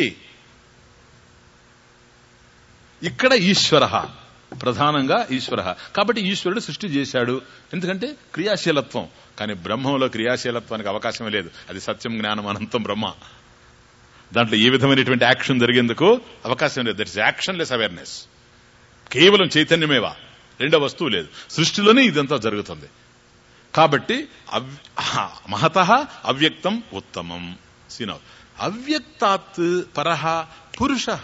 ఇక్కడ ఈశ్వర, ప్రధానంగా ఈశ్వర. కాబట్టి ఈశ్వరుడు సృష్టి చేశాడు, ఎందుకంటే క్రియాశీలత్వం. కానీ బ్రహ్మంలో క్రియాశీలత్వానికి అవకాశమే లేదు. అది సత్యం జ్ఞానం అనంతం బ్రహ్మ. దాంట్లో ఏ విధమైనటువంటి యాక్షన్ జరిగేందుకు అవకాశం లేదు. That is actionless awareness. కేవలం చైతన్యమేవా, రెండో వస్తువు లేదు. సృష్టిలోనే ఇదంతా జరుగుతుంది. కాబట్టి మహతః అవ్యక్తం ఉత్తమం. సీనవ్ అవ్యక్తాత్ పరః పురుషః.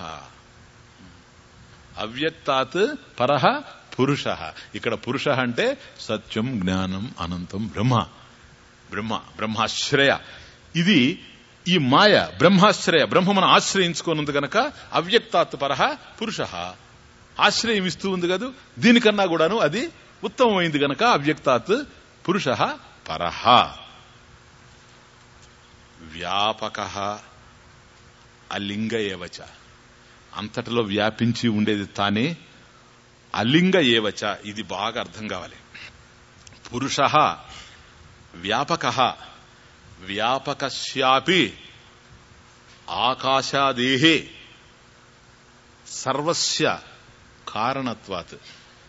అవ్యక్తాత్ పరః పురుషః. ఇక్కడ పురుష అంటే సత్యం జ్ఞానం అనంతం బ్రహ్మ. బ్రహ్మాశ్రయ. ఇది ఈ మాయ బ్రహ్మాశ్రయ, బ్రహ్మను ఆశ్రయించుకోనుంది గనక అవ్యక్తాత్ పరః పురుషః. ఆశ్రయం ఇస్తూ ఉంది కదా, దీనికన్నా కూడాను అది ఉత్తమమైంది గనక అవ్యక్తాత్ పురుషః పరః. వ్యాపకః అలింగ ఏవచ. అంతటిలో వ్యాపించి ఉండేది తానే. అలింగ ఏవచ, ఇది బాగా అర్థం కావాలి. పురుషః వ్యాపకః, వ్యాపకస్యాపి ఆకాశాదేహే సర్వస్య కారణత్వాత్.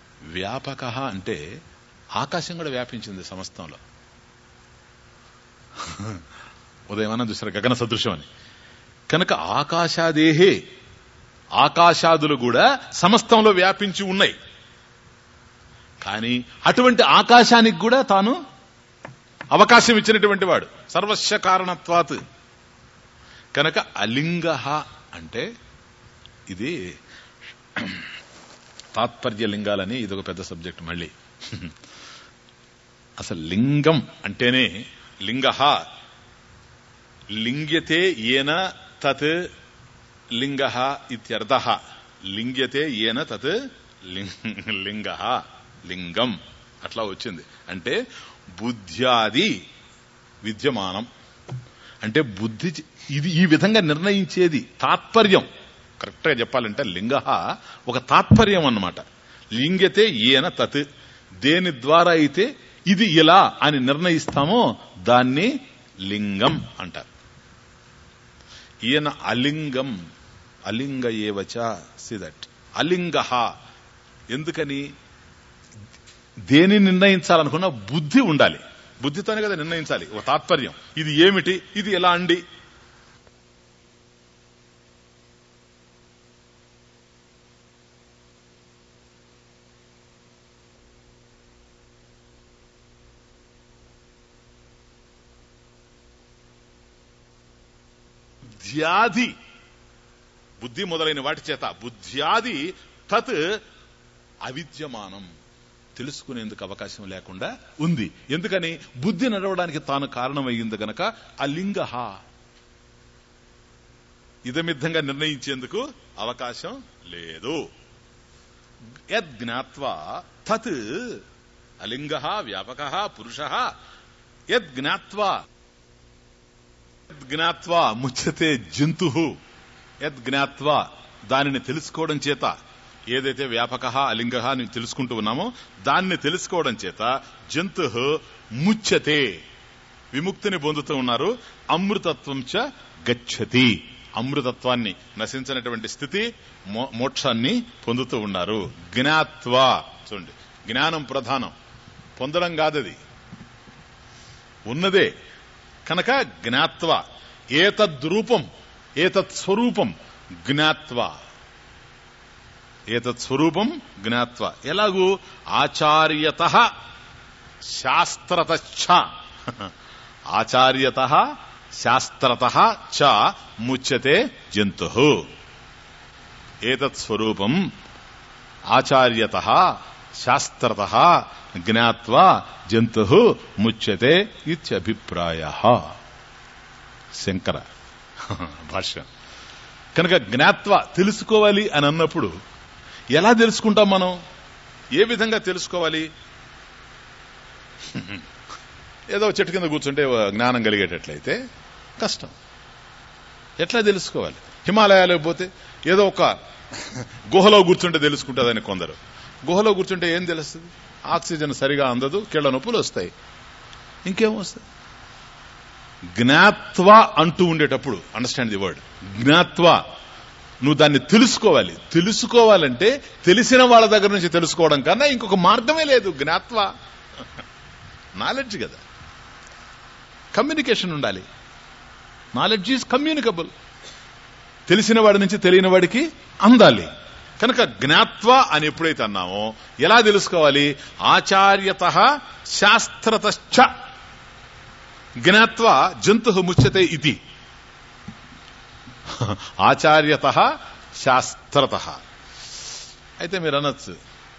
వ్యాపకః అంటే ఆకాశం కూడా వ్యాపించింది సమస్తంలో. ఉదయం అన్న చూసారు గగన సదృశం అని. కనుక ఆకాశాదేహే, ఆకాశాదులు కూడా సమస్తంలో వ్యాపించి ఉన్నాయి. కానీ అటువంటి ఆకాశానికి కూడా తాను అవకాశం ఇచ్చినటువంటి వాడు సర్వస్య కారణత్వాత్. కనుక అలింగ అంటే ఇది తాత్పర్య లింగాలని ఇదొక పెద్ద సబ్జెక్ట్ మళ్ళీ. అసలు లింగం అంటేనే లింగ లింగ్యతే ఏన తత్ లింగ ఇత్యర్థ. లింగ్యతే ఏన తత్ లింగ, లింగం అట్లా వచ్చింది. అంటే బుద్ధ్యాది విద్యమానం అంటే బుద్ధి ఇది ఈ విధంగా నిర్ణయించేది తాత్పర్యం. కరెక్ట్ గా చెప్పాలంటే లింగ ఒక తాత్పర్యం అన్నమాట. లింగతే ఏన తత్, దేని ద్వారా అయితే ఇది ఇలా అని నిర్ణయిస్తామో దాన్ని లింగం అంటారు. ఈయన అలింగం, అలింగ ఏవచ సిదట్ అలింగ. ఎందుకని? దేని నిర్ణయించాలనుకున్నా బుద్ధి ఉండాలి, బుద్ధితోనే కదా నిర్ణయించాలి. ఒక తాత్పర్యం, ఇది ఏమిటి, ఇది ఎలా అండి. బుద్ధ్యాది, బుద్ధి మొదలైన వాటి చేత బుద్ధ్యాది తత్ అవిద్యమానం, తెలుసుకునేందుకు అవకాశం లేకుండా ఉంది. ఎందుకని? బుద్ధి నడవడానికి తాను కారణమయ్యింది గనక అలింగ. ఇదమిద్ధంగా నిర్ణయించేందుకు అవకాశం లేదు. యజ్ఞాత్వా తత్ అలింగ వ్యాపక పురుష యజ్ఞాత్వా యజ్ఞాత్వా ముచ్యతే జంతు. యజ్ఞాత్వా దానిని తెలుసుకోవడం చేత, ఏదైతే వ్యాపక అలింగ అని తెలుసుకుంటూ ఉన్నామో దాన్ని తెలుసుకోవడం చేత జంతు ముచ్యతే విముక్తిని పొందుతూ ఉన్నారు. అమృతత్వం చ గచ్చతి, అమృతత్వాన్ని నశించినటువంటి స్థితి మోక్షాన్ని పొందుతూ ఉన్నారు. జ్ఞాత్వా, చూడండి జ్ఞానం ప్రధానం, పొందడం కాదది, ఉన్నదే కనుక జ్ఞాత్వా. ఏతద్రూపం ఏతత్ స్వరూపం జ్ఞాత్వా, ఏతత్ స్వరూపం జ్ఞాత్వా. ఎలాగూ ఆచార్యతః శాస్త్రతశ్చ, ఆచార్యతః శాస్త్రతః చ ముచ్యతే జంతుః. ఏతత్ స్వరూపం ఆచార్యతః శాస్త్రతః జ్ఞాత్వా జంతుః ముచ్యతే ఇత్యభిప్రాయః. శంకర భాష్యం. కనుక జ్ఞాత్వ తెలుసుకోవాలి అని అన్నప్పుడు ఎలా తెలుసుకుంటాం మనం? ఏ విధంగా తెలుసుకోవాలి? ఏదో చెట్టు కింద కూర్చుంటే జ్ఞానం కలిగేటట్లయితే కష్టం. ఎట్లా తెలుసుకోవాలి? హిమాలయాలకు పోతే ఏదో ఒక గుహలో కూర్చుంటే తెలుసుకుంటుందని కొందరు. గుహలో కూర్చుంటే ఏం తెలుస్తుంది? ఆక్సిజన్ సరిగా అందదు, కీళ్ల నొప్పులు వస్తాయి, ఇంకేమొస్తాయి? జ్ఞాత్వా అంటూ ఉండేటప్పుడు అండర్స్టాండ్ ది వర్డ్ జ్ఞాత్వా, నువ్వు దాన్ని తెలుసుకోవాలి. తెలుసుకోవాలంటే తెలిసిన వాళ్ళ దగ్గర నుంచి తెలుసుకోవడం కన్నా ఇంకొక మార్గమే లేదు. జ్ఞాత్వా నాలెడ్జ్ కదా, కమ్యూనికేషన్ ఉండాలి. నాలెడ్జ్ ఈజ్ కమ్యూనికబుల్, తెలిసిన వాడి నుంచి తెలియని వాడికి అందాలి. కనుక జ్ఞాత్వా అని ఎప్పుడైతే అన్నామో ఎలా తెలుసుకోవాలి? ఆచార్యతః శాస్త్రతశ్చ జ్ఞాత్వా జంతుః ముచ్యతే ఇది. ఆచార్యతః శాస్త్రతః. అయితే మీరు అనొచ్చు,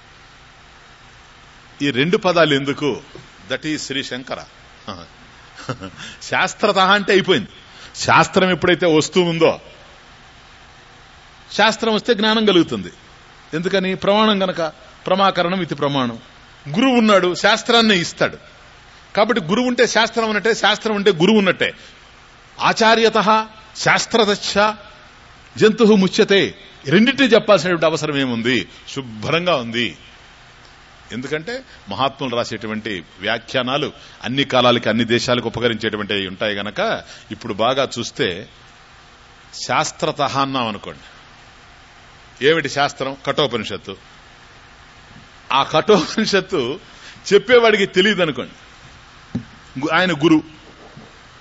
ఈ రెండు పదాలు ఎందుకు? That is Shri Shankara. శాస్త్రతః అంటే అయిపోయింది. శాస్త్రం ఎప్పుడైతే వస్తూ ఉందో, శాస్త్రం వస్తే జ్ఞానం కలుగుతుంది. ఎందుకని? ప్రమాణం గనక. ప్రమాకరణం ఇది ప్రమాణం. గురువు ఉన్నాడు, శాస్త్రాన్ని ఇస్తాడు. కాబట్టి గురువు ఉంటే శాస్త్రం ఉన్నట్టే, శాస్త్రం ఉంటే గురువు ఉన్నట్టే. ఆచార్యతః శాస్త్రతశ్చ జంతుః ముచ్యతే, రెండింటినీ చెప్పాల్సినటువంటి అవసరం ఏముంది? శుభ్రంగా ఉంది. ఎందుకంటే మహాత్ములు రాసేటువంటి వ్యాఖ్యానాలు అన్ని కాలాలకి అన్ని దేశాలకు ఉపకరించేటువంటి ఉంటాయి గనక. ఇప్పుడు బాగా చూస్తే శాస్త్రతః అన్నాం అనుకోండి, ఏమిటి శాస్త్రం? కఠోపనిషత్తు. ఆ కఠోపనిషత్తు చెప్పేవాడికి తెలియదు అనుకోండి, ఆయన గురు.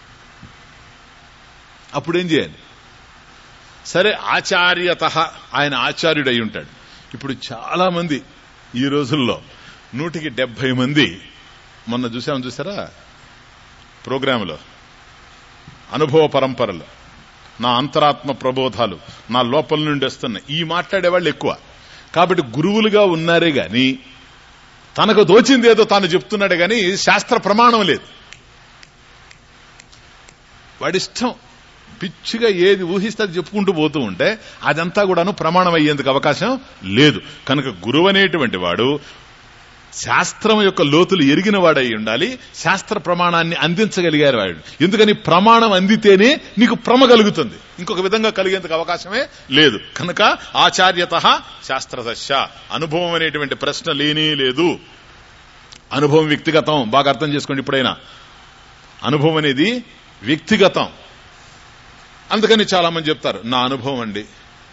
అప్పుడేం చేయాలి? సరే, ఆచార్యత, ఆయన ఆచార్యుడై ఉంటాడు. ఇప్పుడు చాలా మంది ఈ రోజుల్లో 170 మంది, మొన్న చూసారా ప్రోగ్రాంలో, అనుభవ పరంపరలో నా అంతరాత్మ ప్రబోధాలు నా లోపల నుండి వస్తున్నాయి, ఈ మాట్లాడేవాళ్ళు ఎక్కువ. కాబట్టి గురువులుగా ఉన్నారే గాని తనకు దోచింది ఏదో తాను చెప్తున్నాడే గాని శాస్త్ర ప్రమాణం లేదు. వాడిష్టం పిచ్చిగా ఏది ఊహిస్తే అది చెప్పుకుంటూ పోతూ ఉంటే అదంతా కూడాను ప్రమాణం అయ్యేందుకు అవకాశం లేదు. కనుక గురువు అనేటువంటి వాడు శాస్త్రం యొక్క లోతులు ఎరిగిన వాడై ఉండాలి, శాస్త్ర ప్రమాణాన్ని అందించగలిగారు వాడు. ఎందుకని? ప్రమాణం అందితేనే నీకు భ్రమ కలుగుతుంది, ఇంకొక విధంగా కలిగేందుకు అవకాశమే లేదు. కనుక ఆచార్యత శాస్త్రదశ, అనుభవం అనేటువంటి ప్రశ్న లేనే లేదు. అనుభవం వ్యక్తిగతం, బాగా అర్థం చేసుకోండి. ఇప్పుడైనా అనుభవం అనేది వ్యక్తిగతం. అందుకని చాలా మంది చెప్తారు నా అనుభవం అండి.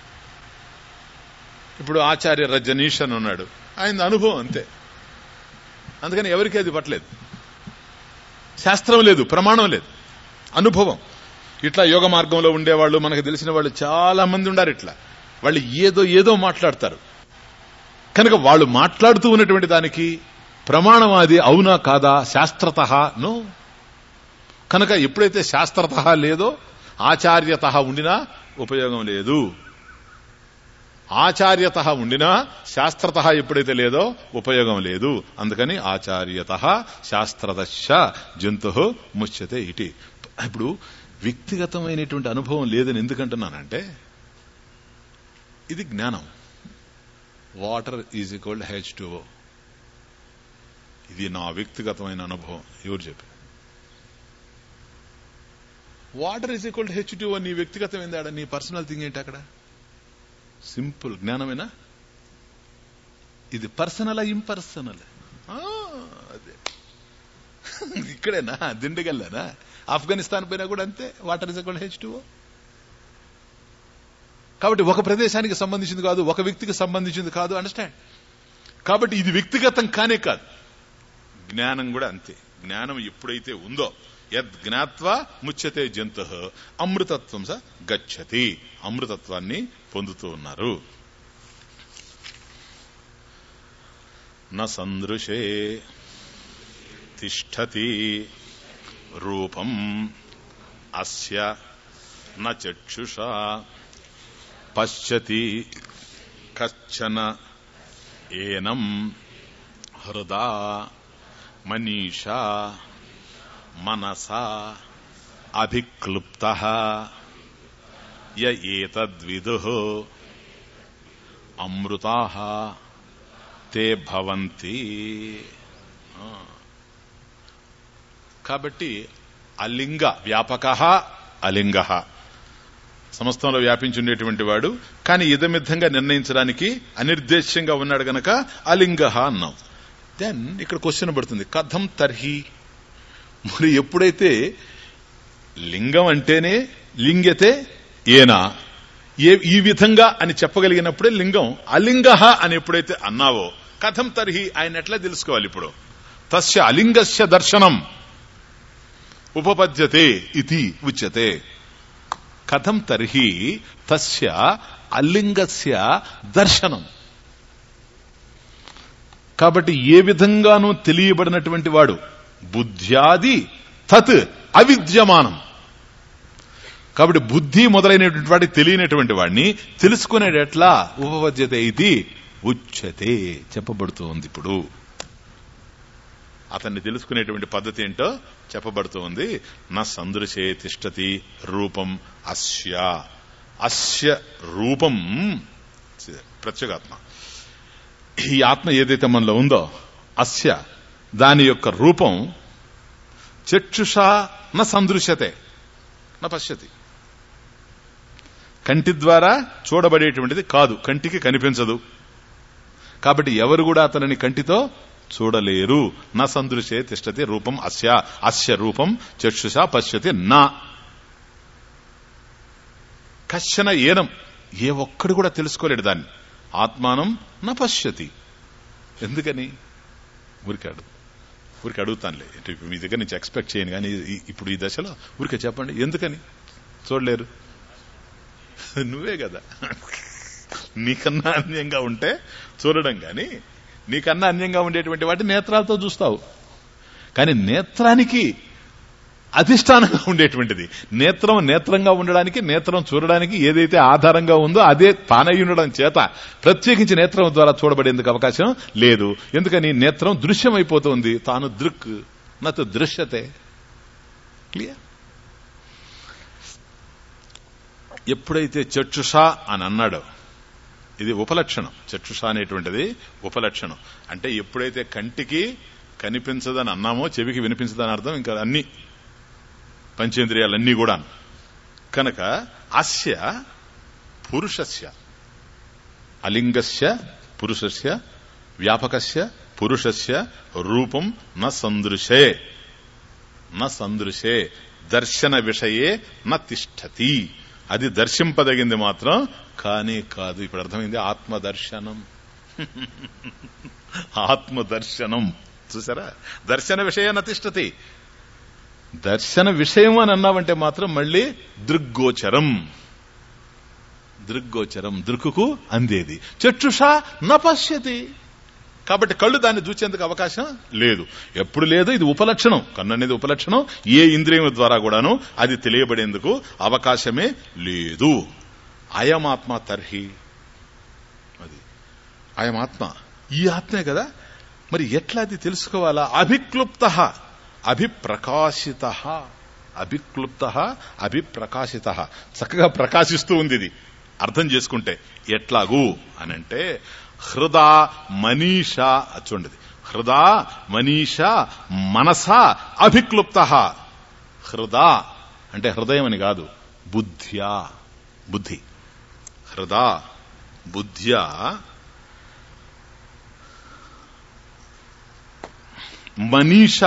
ఇప్పుడు ఆచార్య రజనీష్ అని ఉన్నాడు, ఆయన అనుభవం అంతే. అందుకని ఎవరికి అది పట్టలేదు, శాస్త్రం లేదు, ప్రమాణం లేదు, అనుభవం. ఇట్లా యోగ మార్గంలో ఉండేవాళ్ళు, మనకు తెలిసిన వాళ్ళు చాలా మంది ఉన్నారు. ఇట్లా వాళ్ళు ఏదో మాట్లాడతారు. కనుక వాళ్ళు మాట్లాడుతూ ఉన్నటువంటి దానికి ప్రమాణం అది అవునా కాదా? శాస్త్రత నో. కనుక ఎప్పుడైతే శాస్త్రత లేదో ఆచార్యత ఉండినా ఉపయోగం లేదు. ఆచార్యత ఉండినా శాస్త్రత ఎప్పుడైతే లేదో ఉపయోగం లేదు. అందుకని ఆచార్యత శాస్త్రదశ జంతు ముచ్యతే ఇటి. ఇప్పుడు వ్యక్తిగతమైనటువంటి అనుభవం లేదని ఎందుకంటున్నానంటే, ఇది జ్ఞానం. Water is equal H2O. ఇది నా వ్యక్తిగతమైన అనుభవం. ఎవరు చెప్పారు? వాటర్ ఈజ్ ఈక్వల్ H2O నీ వ్యక్తిగతం ఏందాడ? నీ పర్సనల్ థింగ్ ఏంటి అక్కడ? సింపుల్ జ్ఞానమేనా? ఇది పర్సనలా ఇంపర్సనల్? అదే ఇక్కడేనా? దిండుగల్లేనా? ఆఫ్ఘనిస్తాన్ పోయినా కూడా అంతే, వాటర్ ఈజ్ ఈక్వల్ H2O. కాబట్టి ఒక ప్రదేశానికి సంబంధించింది కాదు, ఒక వ్యక్తికి సంబంధించింది కాదు. అండర్స్టాండ్? కాబట్టి ఇది వ్యక్తిగతం కానే కాదు. జ్ఞానం కూడా అంతే. జ్ఞానం ఎప్పుడైతే ఉందో యద్ జ్ఞాత్వా ముచ్యతే జంతు అమృతత్వం స గచ్చతి, అమృతత్వాన్ని పొందుతూ ఉన్నారు. న సందృశే తిష్టతి రూపం అస్య న చక్షుషా పశ్యతి కచ్చన ఏనం హృదా మనీషా మనసా అభిక్లుప్తః య ఏతద్విదుః అమృతాః తే భవంతి. కాబట్టి అలింగ వ్యాపకః అలింగః, సమస్తంలో వ్యాపించుండేటువంటి వాడు, కానీ ఇదమిద్ధంగా నిర్ణయించడానికి అనిర్దేశ్యంగా ఉన్నాడు గనక అలింగః అన్నాం. దెన్ ఇక్కడ క్వశ్చన్ పడుతుంది, కథం తర్హి? మరి ఎప్పుడైతే లింగం అంటేనే లింగతే ఏనా, ఈ విధంగా అని చెప్పగలిగినప్పుడే లింగం. అలింగః అని ఎప్పుడైతే అన్నావో కథం తర్హి, ఆయన ఎట్లా తెలుసుకోవాలి? ఇప్పుడు తస్య అలింగస్య దర్శనం ఉపపద్యతే ఇతి ఉచ్యతే. కథం తర్హి తస్య అలింగస్య దర్శనం. కాబట్టి ఏ విధంగానూ తెలియబడినటువంటి వాడు బుద్ధ్యాది తత్ అవిద్యమానం. కాబట్టి బుద్ధి మొదలైనటువంటి వాడికి తెలియనటువంటి వాడిని తెలుసుకునేది ఎట్లా? ఉపపద్యతే ఇది ఉచ్యతే, చెప్పబడుతూ ఉంది. ఇప్పుడు అతన్ని తెలుసుకునేటువంటి పద్ధతి ఏంటో చెప్పబడుతూ ఉంది. నా సందృశే తిష్టతి రూపం అస్య, అస్య రూపం ప్రత్యేగాత్మ. ఈ ఆత్మ ఏదైతే మనలో ఉందో అస్య, దాని యొక్క రూపం చక్షుషా న సందృశ్యతే న పశ్యతి, కంటి ద్వారా చూడబడేటువంటిది కాదు, కంటికి కనిపించదు. కాబట్టి ఎవరు కూడా అతనిని కంటితో చూడలేరు. న సందృశే తిష్టతి రూపం అస్య, అస్య రూపం చక్షుషా పశ్యతి నా. కశ్చన ఏనం, ఏ ఒక్కడు కూడా తెలుసుకోలేడు దాన్ని. ఆత్మానం న పశ్యతి. ఎందుకని? ఊరికి అడుగుతానులే, మీ దగ్గర నుంచి ఎక్స్పెక్ట్ చేయను కానీ ఇప్పుడు ఈ దశలో ఊరికే చెప్పండి ఎందుకని. చూడలేరు. నువ్వే కదా. నీకన్నా అన్యంగా ఉంటే చూడడం గాని, నీకన్నా అన్యంగా ఉండేటువంటి వాటి నేత్రాలతో చూస్తావు. కానీ నేత్రానికి అధిష్టానంగా ఉండేటువంటిది, నేత్రంగా ఉండడానికి, నేత్రం చూడడానికి ఏదైతే ఆధారంగా ఉందో అదే తానై ఉండడం చేత ప్రత్యేకించి నేత్రం ద్వారా చూడబడేందుకు అవకాశం లేదు. ఎందుకని? నేత్రం దృశ్యమైపోతుంది, తాను దృక్ నతు దృశ్యతే. క్లియర్? ఎప్పుడైతే చక్షుష అని అన్నాడో, ఇది ఉపలక్షణం. చక్షుష అనేటువంటిది ఉపలక్షణం. అంటే ఎప్పుడైతే కంటికి కనిపించదని అన్నామో, చెవికి వినిపించదని అర్థం. ఇంకా అన్ని పంచేంద్రియాలన్నీ కూడా. కనుక అస్య పురుషస్య అలింగస్య పురుషస్య వ్యాపకస్య పురుషస్య రూపం న సందృశే దర్శన విషయే న తిష్టతి. అది దర్శింపదగింది మాత్రం కానే కాదు. ఇప్పుడు అర్థమైంది. ఆత్మదర్శనం చూసారా? దర్శన విషయ నతిష్టతి. దర్శన విషయం అని అన్నావంటే మాత్రం మళ్ళీ దృగ్గోచరం, దృక్కుకు అందేది. చక్షుష న పశ్యతి. కాబట్టి కళ్ళు దాన్ని చూచేందుకు అవకాశం లేదు. ఎప్పుడు లేదు. ఇది ఉపలక్షణం. కన్ను అనేది ఉపలక్షణం. ఏ ఇంద్రియం ద్వారా కూడాను అది తెలియబడేందుకు అవకాశమే లేదు. అయమాత్మ తర్హి, అది అయమాత్మ, ఈ ఆత్మే కదా. మరి ఎట్లా అది తెలుసుకోవాలా? అభిక్లుప్త అభిప్రకాశిత, చక్కగా ప్రకాశిస్తూ ఉంది. ఇది అర్థం చేసుకుంటే ఎట్లాగూ అనంటే, హృదా మనీష, చూడండి, హృదా మనీష మనసా అభిక్లుప్త. హృదా అంటే హృదయం అని కాదు, బుద్ధి. హృదా బుద్ధ్యా మనీష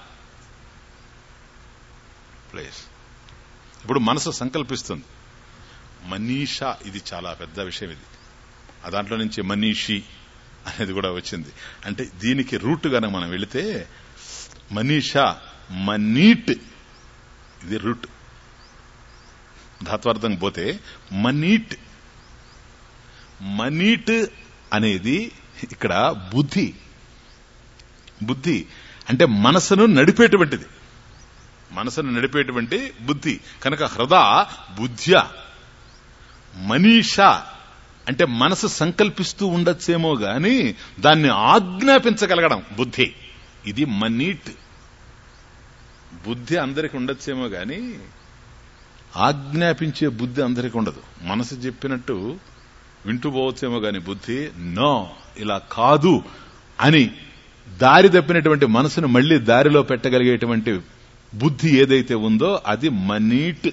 ప్లేస్. ఇప్పుడు మనసు సంకల్పిస్తుంది. మనీష, ఇది చాలా పెద్ద విషయం. ఇది దాంట్లో నుంచి మనీషి అనేది కూడా వచ్చింది. అంటే దీనికి రూట్ గానే మనం వెళితే మనీష, మనీట్, ఇది రూట్. ధాత్వార్థం పోతే మనీట్ అనేది ఇక్కడ బుద్ధి అంటే మనసును నడిపేటువంటిది, బుద్ధి. కనుక హృదా బుద్ధ్య, మనీష అంటే మనసు సంకల్పిస్తూ ఉండొచ్చేమో గాని దాన్ని ఆజ్ఞాపించగలగడం బుద్ధి. ఇది మనీట్. బుద్ధి అందరికి ఉండొచ్చేమో గాని ఆజ్ఞాపించే బుద్ధి అందరికి ఉండదు. మనసు చెప్పినట్టు వింటూ పోవచ్చేమో గాని బుద్ధి నో, ఇలా కాదు అని దారి తప్పినటువంటి మనసును మళ్లీ దారిలో పెట్టగలిగేటువంటి బుద్ధి ఏదైతే ఉందో అది మనీట్.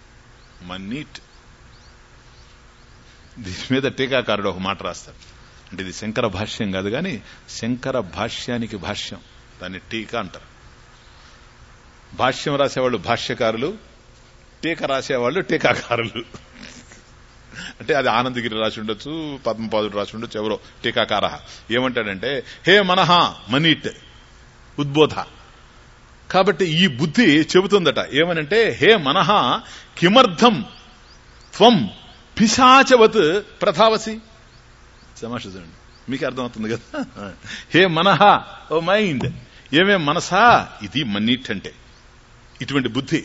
దీని మీద టీకాకారుడు ఒక మాట రాస్తాడు. అంటే ఇది శంకర భాష్యం కాదు గాని శంకర భాష్యానికి భాష్యం, దాన్ని టీకా అంటారు. భాష్యం రాసేవాళ్ళు భాష్యకారులు, టీక రాసేవాళ్ళు టీకాకారులు. అంటే అది ఆనందగిరి రాసి ఉండొచ్చు, పద్మపాదుడు రాసి ఉండొచ్చు, ఎవరో టీకాకార. ఏమంటాడంటే హే మనహ మనీట్ ఉద్బోధ. కాబట్టి ఈ బుద్ధి చెబుతుందట ఏమనంటే, హే మనహ కిమర్థం త్వం పిశాచవత్ ప్రధావసి. సమాష చూడండి, మీకు అర్థమవుతుంది కదా. హే మనహ, ఓ మైండ్, ఏమేం మనసా, ఇది మనీట్ అంటే ఇటువంటి బుద్ధి.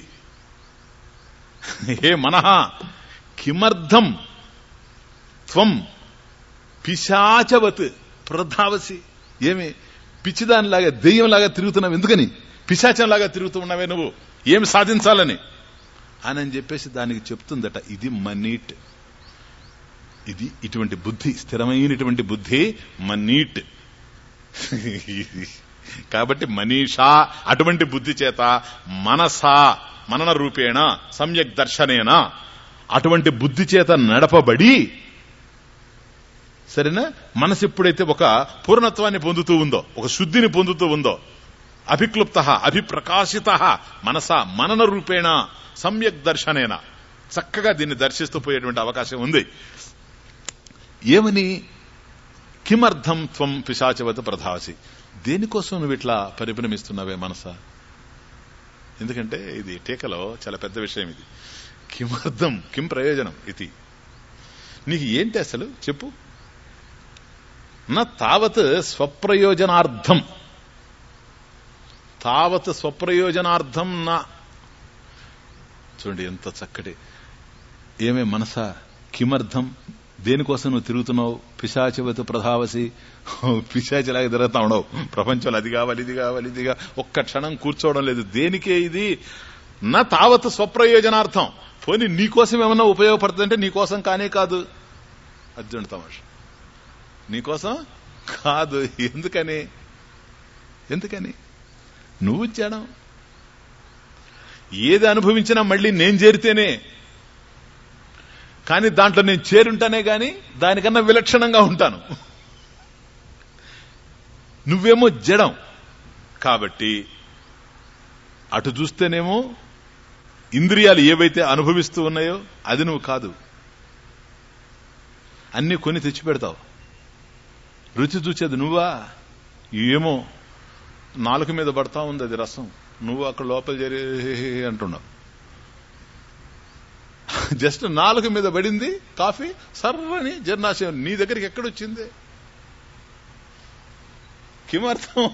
హే మనహ కిమర్థం త్వం పిశాచవత్ ప్రధావసి. ఏమి పిచ్చిదానిలాగా దెయ్యంలాగా తిరుగుతున్నావు, ఎందుకని పిశాచంలాగా తిరుగుతూ ఉన్నావే నువ్వు, ఏమి సాధించాలని అని చెప్పేసి దానికి చెప్తుందట. ఇది మనీట్. ఇది ఇటువంటి బుద్ధి, స్థిరమైనటువంటి బుద్ధి మనీట్. కాబట్టి మనీషా అటువంటి బుద్ధి చేత మనసా మనన రూపేణ సమ్యక్ దర్శనేన అటువంటి బుద్ధి చేత నడపబడి, సరేనా, మనసు ఎప్పుడైతే ఒక పూర్ణత్వాన్ని పొందుతూ ఉందో, ఒక శుద్ధిని పొందుతూ ఉందో, అభిక్లుప్త అభిప్రకాశిత మనసా మనన రూపేణ సమ్యక్ దర్శనేన చక్కగా దీన్ని దర్శిస్తూ పోయేటువంటి అవకాశం ఉంది. ఏమని? కిమర్థం త్వం పిశాచవత్ ప్రధావసి. దేనికోసం నువ్వు ఇట్లా పరిభ్రమిస్తున్నావే మనసా? ఎందుకంటే ఇది టీకలో చాలా పెద్ద విషయం. ఇది కిమర్థం కిం ప్రయోజనం ఇది. నీకు ఏంటి అసలు చెప్పు. నా తావత్ స్వప్రయోజనార్థం, తావత్ స్వప్రయోజనార్థం నా. చూడండి ఎంత చక్కటి. ఏమే మనసా, కిమర్థం, దేనికోసం నువ్వు తిరుగుతున్నావు? పిశాచవత్ ప్రధావసి, పిశాచిలాగా తిరుగుతా ఉండవు ప్రపంచంలో. అది కావాలి, ఇది కావాలి, ఇది ఒక్క క్షణం కూర్చోవడం లేదు. దేనికే ఇది? నా తావత్ స్వప్రయోజనార్థం. పోనీ నీకోసం ఏమన్నా ఉపయోగపడుతుందంటే నీకోసం కానే కాదు. అర్జునుడు తమాష, నీకోసం కాదు. ఎందుకని? ఎందుకని? నువ్వు జడం. ఏది అనుభవించినా మళ్ళీ నేను చేరితేనే, కానీ దాంట్లో నేను చేరుంటానే గాని దానికన్నా విలక్షణంగా ఉంటాను. నువ్వేమో జడం కాబట్టి అటు చూస్తేనేమో ఇంద్రియాలు ఏవైతే అనుభవిస్తూ ఉన్నాయో అది నువ్వు కాదు. అన్ని కొని తెచ్చిపెడతావు. రుచి చూచేది నువ్వా? ఏమో నాలుక మీద పడతా ఉంది అది రసం, నువ్వు అక్కడ లోపల చేరి అంటున్నావు. జస్ట్ నాలుక మీద పడింది కాఫీ, సర్రని జర్నాశయం నీ దగ్గరికి ఎక్కడొచ్చింది? కిమర్థం?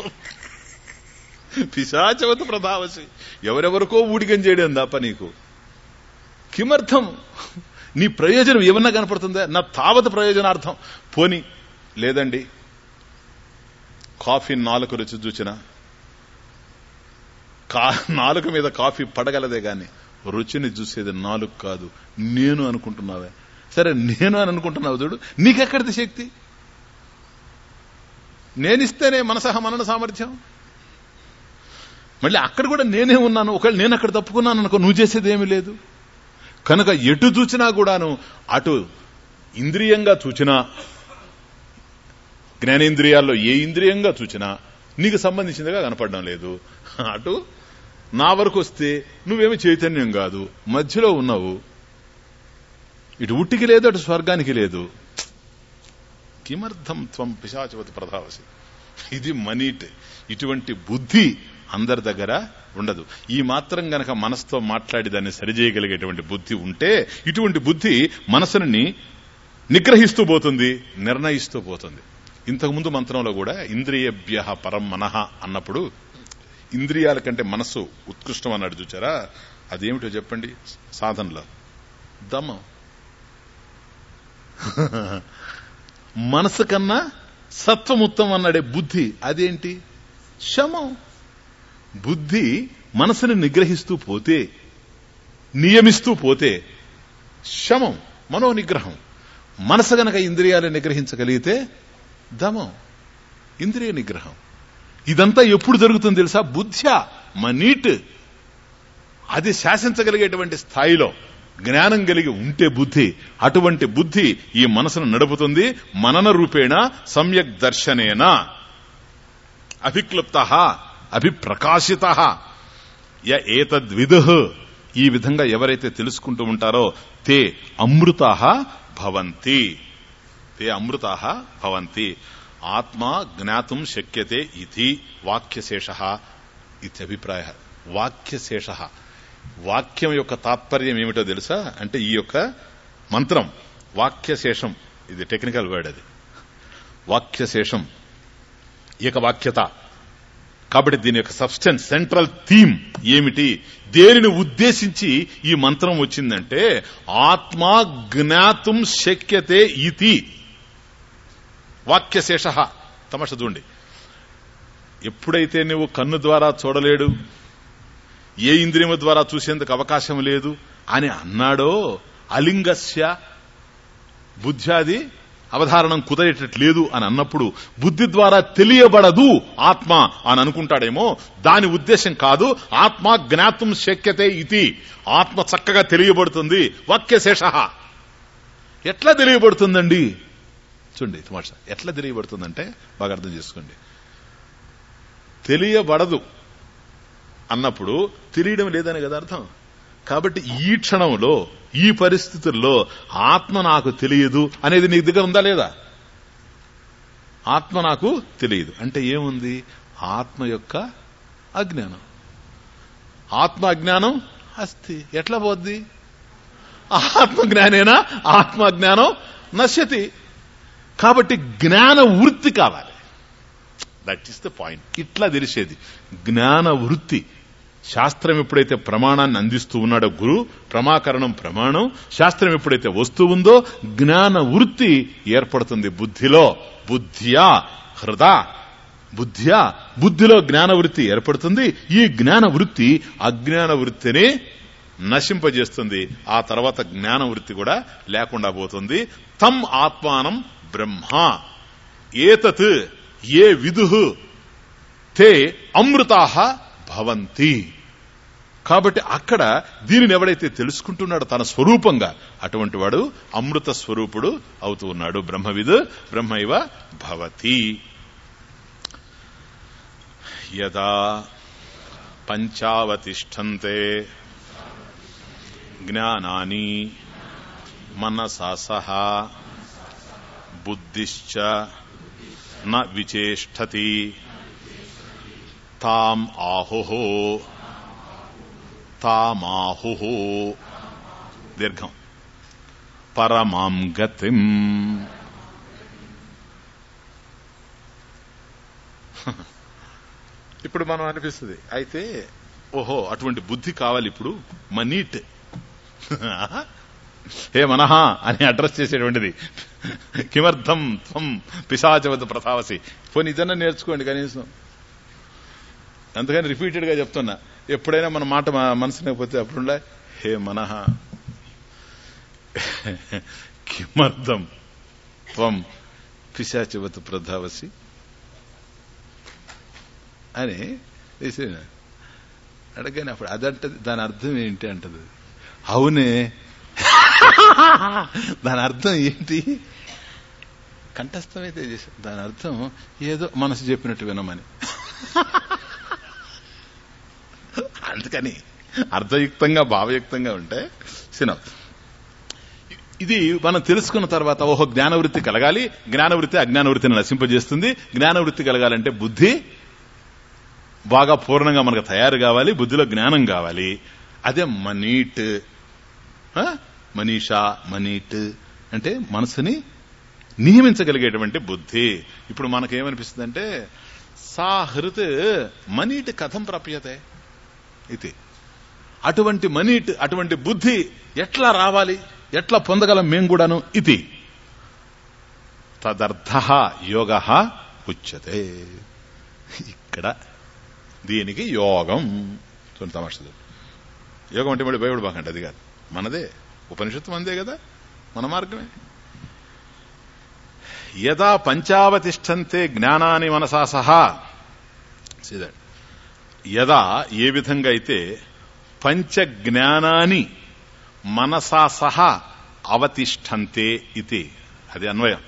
పిశాచవత్ ప్రధావసి, ఎవరెవరికో ఊడికం చేయడం తప్ప నీకు కిమర్థం? నీ ప్రయోజనం ఏమన్నా కనపడుతుందా? నా తావత్ ప్రయోజనార్థం. పోని లేదండి, కాఫీ నాలుక రుచి చూచిన, నాలుక మీద కాఫీ పడగలదే గాని రుచిని చూసేది నాలుగు కాదు, నేను అనుకుంటున్నావే. సరే నేను అని అనుకుంటున్నావు చూడు, నీకెక్కడిది శక్తి? నేనిస్తేనే మనసహ మనన సామర్థ్యం. మళ్ళీ అక్కడ కూడా నేనే ఉన్నాను. ఒకవేళ నేను అక్కడ తప్పుకున్నాను అనుకో, నువ్వు చేసేది ఏమీ లేదు. కనుక ఎటు చూచినా కూడాను, అటు ఇంద్రియంగా చూచినా, జ్ఞానేంద్రియాల్లో ఏ ఇంద్రియంగా చూచినా నీకు సంబంధించిందిగా కనపడడం లేదు. అటు నా వరకు వస్తే నువ్వేమి చైతన్యం కాదు, మధ్యలో ఉన్నావు. ఇటు ఉట్టికి లేదు, అటు స్వర్గానికి లేదు. కిమర్థం త్వం పిశాచవత్ ప్రధావసి. ఇది మనీట్. ఇటువంటి బుద్ధి అందరి దగ్గర ఉండదు. ఈ మాత్రం గనక మనసుతో మాట్లాడి దాన్ని సరిచేయగలిగేటువంటి బుద్ధి ఉంటే, ఇటువంటి బుద్ధి మనసుని నిగ్రహిస్తూ పోతుంది, నిర్ణయిస్తూ పోతుంది. ఇంతకుముందు మంత్రంలో కూడా ఇంద్రియభ్య పరం మనః అన్నప్పుడు ఇంద్రియాల కంటే మనస్సు ఉత్కృష్టం అన్నాడు చూచారా? అదేమిటో చెప్పండి. సాధనలో దమం. మనసు కన్నా సత్వముత్తం అన్నాడే బుద్ధి. అదేంటి? శమం. బుద్ధి మనసుని నిగ్రహిస్తూ పోతే, నియమిస్తూ పోతే శమం, మనోనిగ్రహం. మనసు గనక ఇంద్రియాలు నిగ్రహించగలిగితే దమం, ఇంద్రియ నిగ్రహం. ఇదంతా ఎప్పుడు జరుగుతుంది తెలుసా? బుద్ధ్యా మనీట్. అది శాసించగలిగేటువంటి స్థాయిలో జ్ఞానం కలిగి ఉంటే బుద్ధి, అటువంటి బుద్ధి ఈ మనసును నడుపుతుంది. మనన రూపేణ సమ్యక్ దర్శనేన అభిక్లుప్త అభిప్రకాశిత ఏతద్విదుః. ఈ విధంగా ఎవరైతే తెలుసుకుంటూ ఉంటారో తే అమృతాః భవంతి. తే అమృతాః భవంతి. ఆత్మ జ్ఞాతుం శక్యతే ఇది వాక్యశేషః ఇత్యభిప్రాయ. వాక్యశేషః, వాక్యం యొక్క తాత్పర్యం ఏమిటో తెలుసా? అంటే ఈ యొక్క మంత్రం వాక్యశేషం, ఇది టెక్నికల్ వర్డ్. అది వాక్యశేషం, ఏకవాక్యత. కాబట్టి దీని యొక్క సబ్స్టెన్స్, సెంట్రల్ థీమ్ ఏమిటి, దేనిని ఉద్దేశించి ఈ మంత్రం వచ్చిందంటే ఆత్మ జ్ఞాతుం శక్యతే ఇతి వాక్యశేష. తమాష చూడండి. ఎప్పుడైతే నువ్వు కన్ను ద్వారా చూడలేడు, ఏ ఇంద్రియము ద్వారా చూసేందుకు అవకాశం లేదు అని అన్నాడో, అలింగస్య బుద్ధ్యాది అవధారణం కుదరేటట్లేదు అని అన్నప్పుడు బుద్ధి ద్వారా తెలియబడదు ఆత్మ అని అనుకుంటాడేమో. దాని ఉద్దేశం కాదు. ఆత్మ జ్ఞాతుం శక్యతే ఇది. ఆత్మ చక్కగా తెలియబడుతుంది. వాక్యశేష. ఎట్లా తెలియబడుతుందండి? చూడండి తమాషా, ఎట్లా తెలియబడుతుందంటే బాగా అర్థం చేసుకోండి. తెలియబడదు అన్నప్పుడు తెలియడం లేదని కదా అర్థం. కాబట్టి ఈ క్షణంలో, ఈ పరిస్థితుల్లో ఆత్మ నాకు తెలియదు అనేది నీ దగ్గర ఉందా లేదా? ఆత్మ నాకు తెలియదు అంటే ఏముంది? ఆత్మ యొక్క అజ్ఞానం. ఆత్మ అజ్ఞానం అస్తి. ఎట్లా పోద్ది? ఆత్మజ్ఞానేనా ఆత్మజ్ఞానం నశ్యతి. కాబట్టి జ్ఞాన వృత్తి కావాలి. That is the point. ఇట్లా తెలిసేది జ్ఞాన వృత్తి. శాస్త్రం ఎప్పుడైతే ప్రమాణాన్ని అందిస్తూ ఉన్నాడో గురు ప్రమాకరణం ప్రమాణం, శాస్త్రం ఎప్పుడైతే వస్తూ ఉందో జ్ఞాన వృత్తి ఏర్పడుతుంది బుద్ధిలో. బుద్ధ్యా హృదా బుద్ధ్యా బుద్ధిలో జ్ఞాన వృత్తి ఏర్పడుతుంది. ఈ జ్ఞాన వృత్తి అజ్ఞాన వృత్తిని నశింపజేస్తుంది. ఆ తర్వాత జ్ఞాన వృత్తి కూడా లేకుండా పోతుంది. తం ఆత్మానం బ్రహ్మ ఏతత్ ఏ విదుహు తే అమృతాః భవంతి. కాబట్టి అక్కడ దీనిని ఎవడైతే తెలుసుకుంటున్నాడో తన స్వరూపంగా అటువంటి వాడు అమృత స్వరూపుడు అవుతూ ఉన్నాడు. బ్రహ్మవిద్ బ్రహ్మైవ భవతి. యదా పంచావతిష్ఠంతే జ్ఞానాని మనసా సహ బుద్ధిశ్చ న విచేష్టతి తాం ఆహుః తామాహుః దీర్ఘం పరమాం గతిం. ఇప్పుడు మనం అనిపిస్తుంది అయితే ఓహో అటువంటి బుద్ధి కావాలి ఇప్పుడు మనీట్ హే మనహ అని అడ్రస్ చేసేటువంటిది. కిమర్థం త్వం పిశాచవత్ ప్రథావసి. పోనీ ఇదన్నా నేర్చుకోండి కనీసం. అందుకని రిపీటెడ్ గా చెప్తున్నా. ఎప్పుడైనా మన మాట మనసునే పోతే అప్పుడుండే హే మనహ కిమర్థం త్వం పిశాచవత్ ప్రథావసి అని అడగానే అప్పుడు అదంటది. దాని అర్థం ఏంటి అంటది. అవునే దాని అర్థం ఏంటి కంఠస్థమైతే చేశారు. దాని అర్థం ఏదో మనసు చెప్పినట్టు వినమని. అందుకని అర్థయుక్తంగా భావయుక్తంగా ఉంటే సినం. ఇది మనం తెలుసుకున్న తర్వాత ఓహో జ్ఞానవృత్తి కలగాలి. జ్ఞానవృత్తి అజ్ఞానవృత్తిని నశింపజేస్తుంది. జ్ఞానవృత్తి కలగాలంటే బుద్ధి బాగా పూర్ణంగా మనకు తయారు కావాలి. బుద్ధిలో జ్ఞానం కావాలి. అదే మనీట్ మనీషా మనీట్ అంటే మనసుని నియమించగలిగేటువంటి బుద్ధి. ఇప్పుడు మనకేమనిపిస్తుంది అంటే సా హృత్ మనీట్ కథం ప్రాప్యతే ఇది. అటువంటి మనీట్ అటువంటి బుద్ధి ఎట్లా రావాలి, ఎట్లా పొందగలం మేము కూడాను ఇది. తదర్థ యోగ ఉచ్యతే. ఇక్కడ దీనికి యోగం తమాషదు. యోగం అంటే మళ్ళీ భయపడి బాకండి. అది కాదు మనదే ఉపనిషత్తు అందే కదా, మన మార్గమే. యదా పంచావతిష్ఠంతే జ్ఞానాని మనసా సహా. యదా ఏ విధంగా అయితే పంచ జ్ఞానాని మనసా సహా అవతిష్ఠంతే ఇది. అది అన్వయం.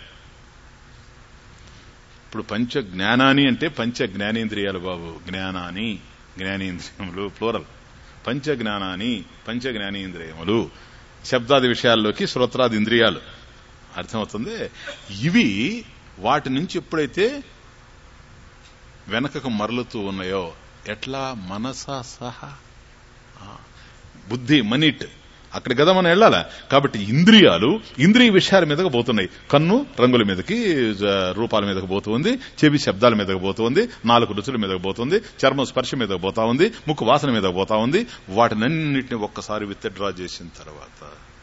ఇప్పుడు పంచ జ్ఞానాని అంటే పంచ జ్ఞానేంద్రియాలు బాబు. జ్ఞానాని జ్ఞానేంద్రియములు ప్లూరల్. పంచ జ్ఞానాని పంచ జ్ఞానేంద్రియములు శబ్దాది విషయాల్లోకి శ్రోత్రాది ఇంద్రియాలు అర్థమవుతుంది. ఇవి వాటి నుంచి ఎప్పుడైతే వెనకకు మరలుతూ ఉన్నాయో ఎట్లా మనసా సహా బుద్ధి మనీట్ అక్కడ కదా మనం వెళ్ళాలా. కాబట్టి ఇంద్రియాలు ఇంద్రియ విషయాల మీదకి పోతున్నాయి. కన్ను రంగుల మీదకి రూపాల మీదకి పోతుంది, చెవి శబ్దాల మీదకి పోతుంది, నాలుగు రుచుల మీదకి పోతుంది, చర్మం స్పర్శ మీదకి పోతా ఉంది, ముక్కు వాసన మీదకి పోతా ఉంది. వాటినన్నింటినీ ఒక్కసారి విత్డ్రా చేసిన తర్వాత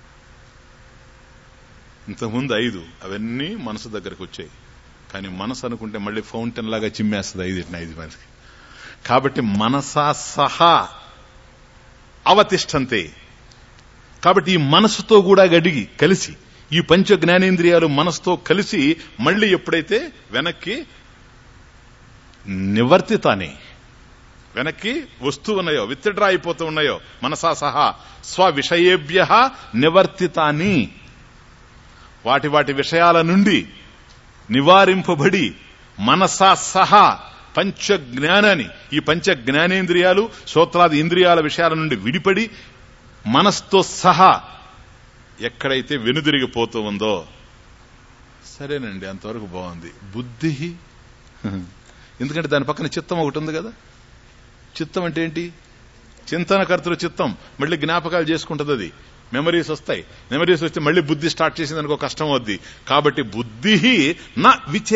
ఇంతకుముందు 5 అవన్నీ మనసు దగ్గరకు వచ్చాయి. కానీ మనసు అనుకుంటే మళ్ళీ ఫౌంటైన్ లాగా చిమ్మేస్తుంది 5 మందికి. కాబట్టి మనసా సహా అవతిష్ఠంతే. కాబట్టి ఈ మనసుతో కూడా గడిగి కలిసి ఈ పంచ జ్ఞానేంద్రియాలు మనసుతో కలిసి మళ్ళీ ఎప్పుడైతే వెనక్కి నివర్తితానే వెనక్కి వస్తూ ఉన్నాయో విత్డ్రా అయిపోతూ ఉన్నాయో మనసా సహా స్వ విషయేభ్య నివర్తితాని వాటి వాటి విషయాల నుండి నివారింపబడి మనసా సహా పంచ జ్ఞానాన్ని ఈ పంచ జ్ఞానేంద్రియాలు శ్రోత్రాది ఇంద్రియాల విషయాల నుండి విడిపడి మనస్తో సహా ఎక్కడైతే వెనుదిరిగిపోతూ ఉందో సరేనండి అంతవరకు బాగుంది. బుద్ధి ఎందుకంటే దాని పక్కన చిత్తం ఒకటి ఉంది కదా. చిత్తం అంటే ఏంటి? చింతనకర్తృ చిత్తం. మళ్ళీ జ్ఞాపకాలు చేసుకుంటుంది. అది మెమరీస్ వస్తాయి. మెమరీస్ వస్తే మళ్ళీ బుద్ధి స్టార్ట్ చేసింది అనుకో కష్టం అవుద్ది. కాబట్టి బుద్ధి నా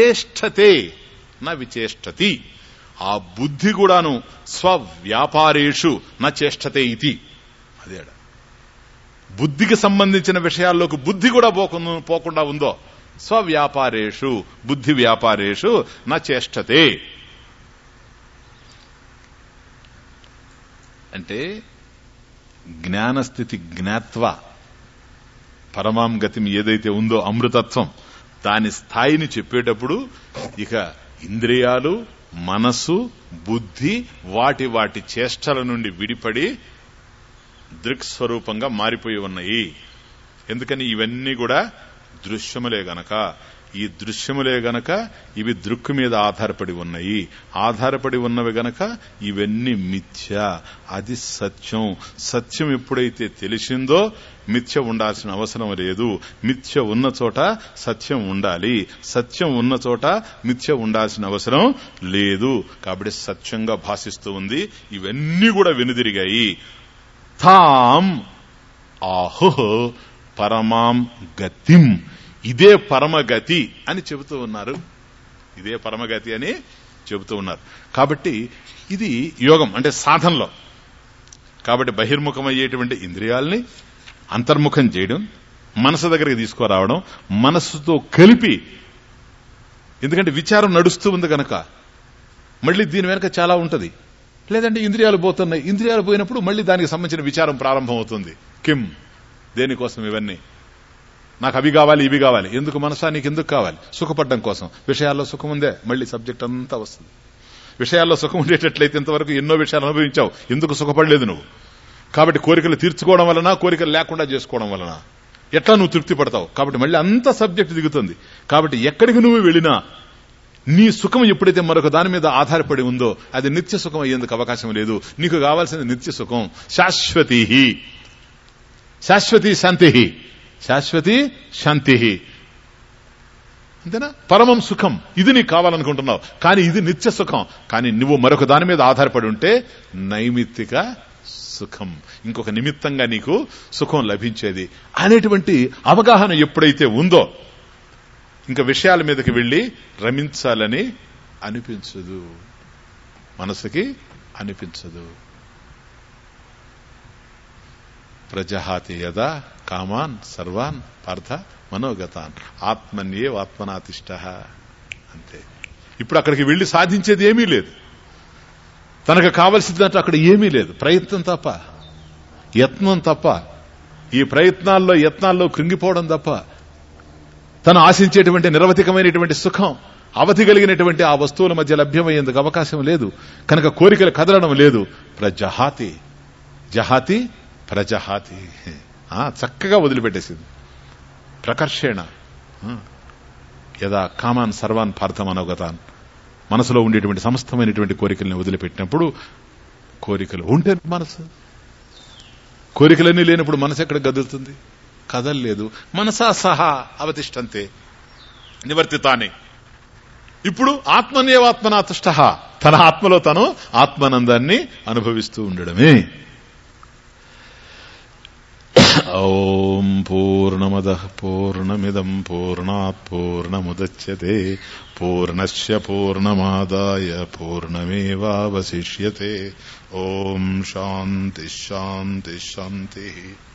విచేష్టతి, ఆ బుద్ధి కూడాను స్వవ్యాపారేషు నా చేష్టతే ఇది. అదే బుద్ధికి సంబంధించిన విషయాల్లోకి బుద్ధి కూడా పోకుండా ఉందో స్వవ్యాపారేషు బుద్ధి వ్యాపారేషు నా చేష్టతే. అంటే జ్ఞానస్థితి జ్ఞాత్వ పరమాం గతిం ఏదైతే ఉందో అమృతత్వం, దాని స్థాయిని చెప్పేటప్పుడు ఇక ఇంద్రియాలు, మనస్సు, బుద్ధి వాటి వాటి చేష్టల నుండి విడిపడి దృక్స్వరూపంగా మారిపోయి ఉన్నాయి. ఎందుకని ఇవన్నీ కూడా దృశ్యములే గనక. ఈ దృశ్యములే గనక ఇవి దృక్కు మీద ఆధారపడి ఉన్నాయి. ఆధారపడి ఉన్నవి గనక ఇవన్నీ మిథ్య, అది సత్యం. సత్యం ఎప్పుడైతే తెలిసిందో మిథ్య ఉండాల్సిన అవసరం లేదు. మిథ్య ఉన్న చోట సత్యం ఉండాలి, సత్యం ఉన్న చోట మిథ్య ఉండాల్సిన అవసరం లేదు. కాబట్టి సత్యంగా భాషిస్తూ ఉంది. ఇవన్నీ కూడా వెనుదిరిగాయి. తాం ఆహు పరమాం గతిం, ఇదే పరమగతి అని చెబుతూ ఉన్నారు. ఇదే పరమగతి అని చెబుతూ ఉన్నారు. కాబట్టి ఇది యోగం అంటే సాధనలో. కాబట్టి బహిర్ముఖమయ్యేటువంటి ఇంద్రియాలని అంతర్ముఖం చేయడం, మనసు దగ్గరికి తీసుకురావడం, మనస్సుతో కలిపి, ఎందుకంటే విచారం నడుస్తూ ఉంది కనుక మళ్ళీ దీని వెనక చాలా ఉంటది. లేదంటే ఇంద్రియాలు పోతున్నాయి, ఇంద్రియాలు పోయినప్పుడు మళ్ళీ దానికి సంబంధించిన విచారం ప్రారంభం అవుతుంది. కిం, దేనికోసం ఇవన్నీ? నాకు అవి కావాలి, ఇవి కావాలి. ఎందుకు మనసా నీకు ఎందుకు కావాలి? సుఖపడ్డం కోసం. విషయాల్లో సుఖం ఉందే, మళ్ళీ సబ్జెక్ట్ అంతా వస్తుంది. విషయాల్లో సుఖం ఉండేటట్లయితే ఇంతవరకు ఎన్నో విషయాలు అనుభవించావు, ఎందుకు సుఖపడలేదు నువ్వు? కాబట్టి కోరికలు తీర్చుకోవడం వలన, కోరికలు లేకుండా చేసుకోవడం వలన ఎట్లా నువ్వు తృప్తి పడతావు? కాబట్టి మళ్ళీ అంత సబ్జెక్ట్ దిగుతుంది. కాబట్టి ఎక్కడికి నువ్వు వెళ్ళినా నీ సుఖం ఎప్పుడైతే మరొక దాని మీద ఆధారపడి ఉందో అది నిత్య సుఖం అయ్యేందుకు అవకాశం లేదు. నీకు కావాల్సింది నిత్య సుఖం, శాశ్వతి, శాశ్వతి శాంతి, శాశ్వతి శాంతి, అంతేనా? పరమం సుఖం, ఇది నీకు కావాలనుకుంటున్నావు, కానీ ఇది నిత్య సుఖం. కానీ నువ్వు మరొక దాని మీద ఆధారపడి ఉంటే నైమిత్తిక సుఖం, ఇంకొక నిమిత్తంగా నీకు సుఖం లభించేది అనేటువంటి అవగాహన ఎప్పుడైతే ఉందో ఇంకా విషయాల మీదకి వెళ్లి రమించాలని అనిపించదు, మనసుకి అనిపించదు. ప్రజహాతి యదా కామాన్ సర్వాన్ పార్థ మనోగతాన్ ఆత్మన్యేవాత్మనాతిష్ట. అంతే. ఇప్పుడు అక్కడికి వెళ్లి సాధించేది ఏమీ లేదు, తనకు కావలసిందంటే అక్కడ ఏమీ లేదు. ప్రయత్నం తప్ప, యత్నం తప్ప, ఈ ప్రయత్నాల్లో యత్నాల్లో కృంగిపోవడం తప్ప తను ఆశించేటువంటి నిరవధికమైనటువంటి సుఖం, అవధి కలిగినటువంటి ఆ వస్తువుల మధ్య లభ్యమయ్యేందుకు అవకాశం లేదు. కనుక కోరికలు కదలడం లేదు. ప్రజహాతి, జహాతి ప్రజహాతి, చక్కగా వదిలిపెట్టేసింది. ప్రకర్షేణ యదా కామాన్ సర్వాన్ పార్థం అనవగతాన్, మనసులో ఉండేటువంటి సమస్తమైనటువంటి కోరికల్ని వదిలిపెట్టినప్పుడు, కోరికలు ఉంటే మనసు, కోరికలన్నీ లేనప్పుడు మనసు ఎక్కడ కదులుతుంది? కదల్లేదు. మనసా సహా అవతిష్టంతే నివర్తితానే. ఇప్పుడు ఆత్మన్యేవాత్మనాతుష్ట, తన ఆత్మలో తను ఆత్మానందాన్ని అనుభవిస్తూ ఉండడమే. ఓం పూర్ణమదః పూర్ణమిదం పూర్ణాత్ పూర్ణముదచ్యతే పూర్ణస్య పూర్ణమాదాయ పూర్ణమేవావశిష్యతే. ఓం శాంతి శాంతి శాంతి.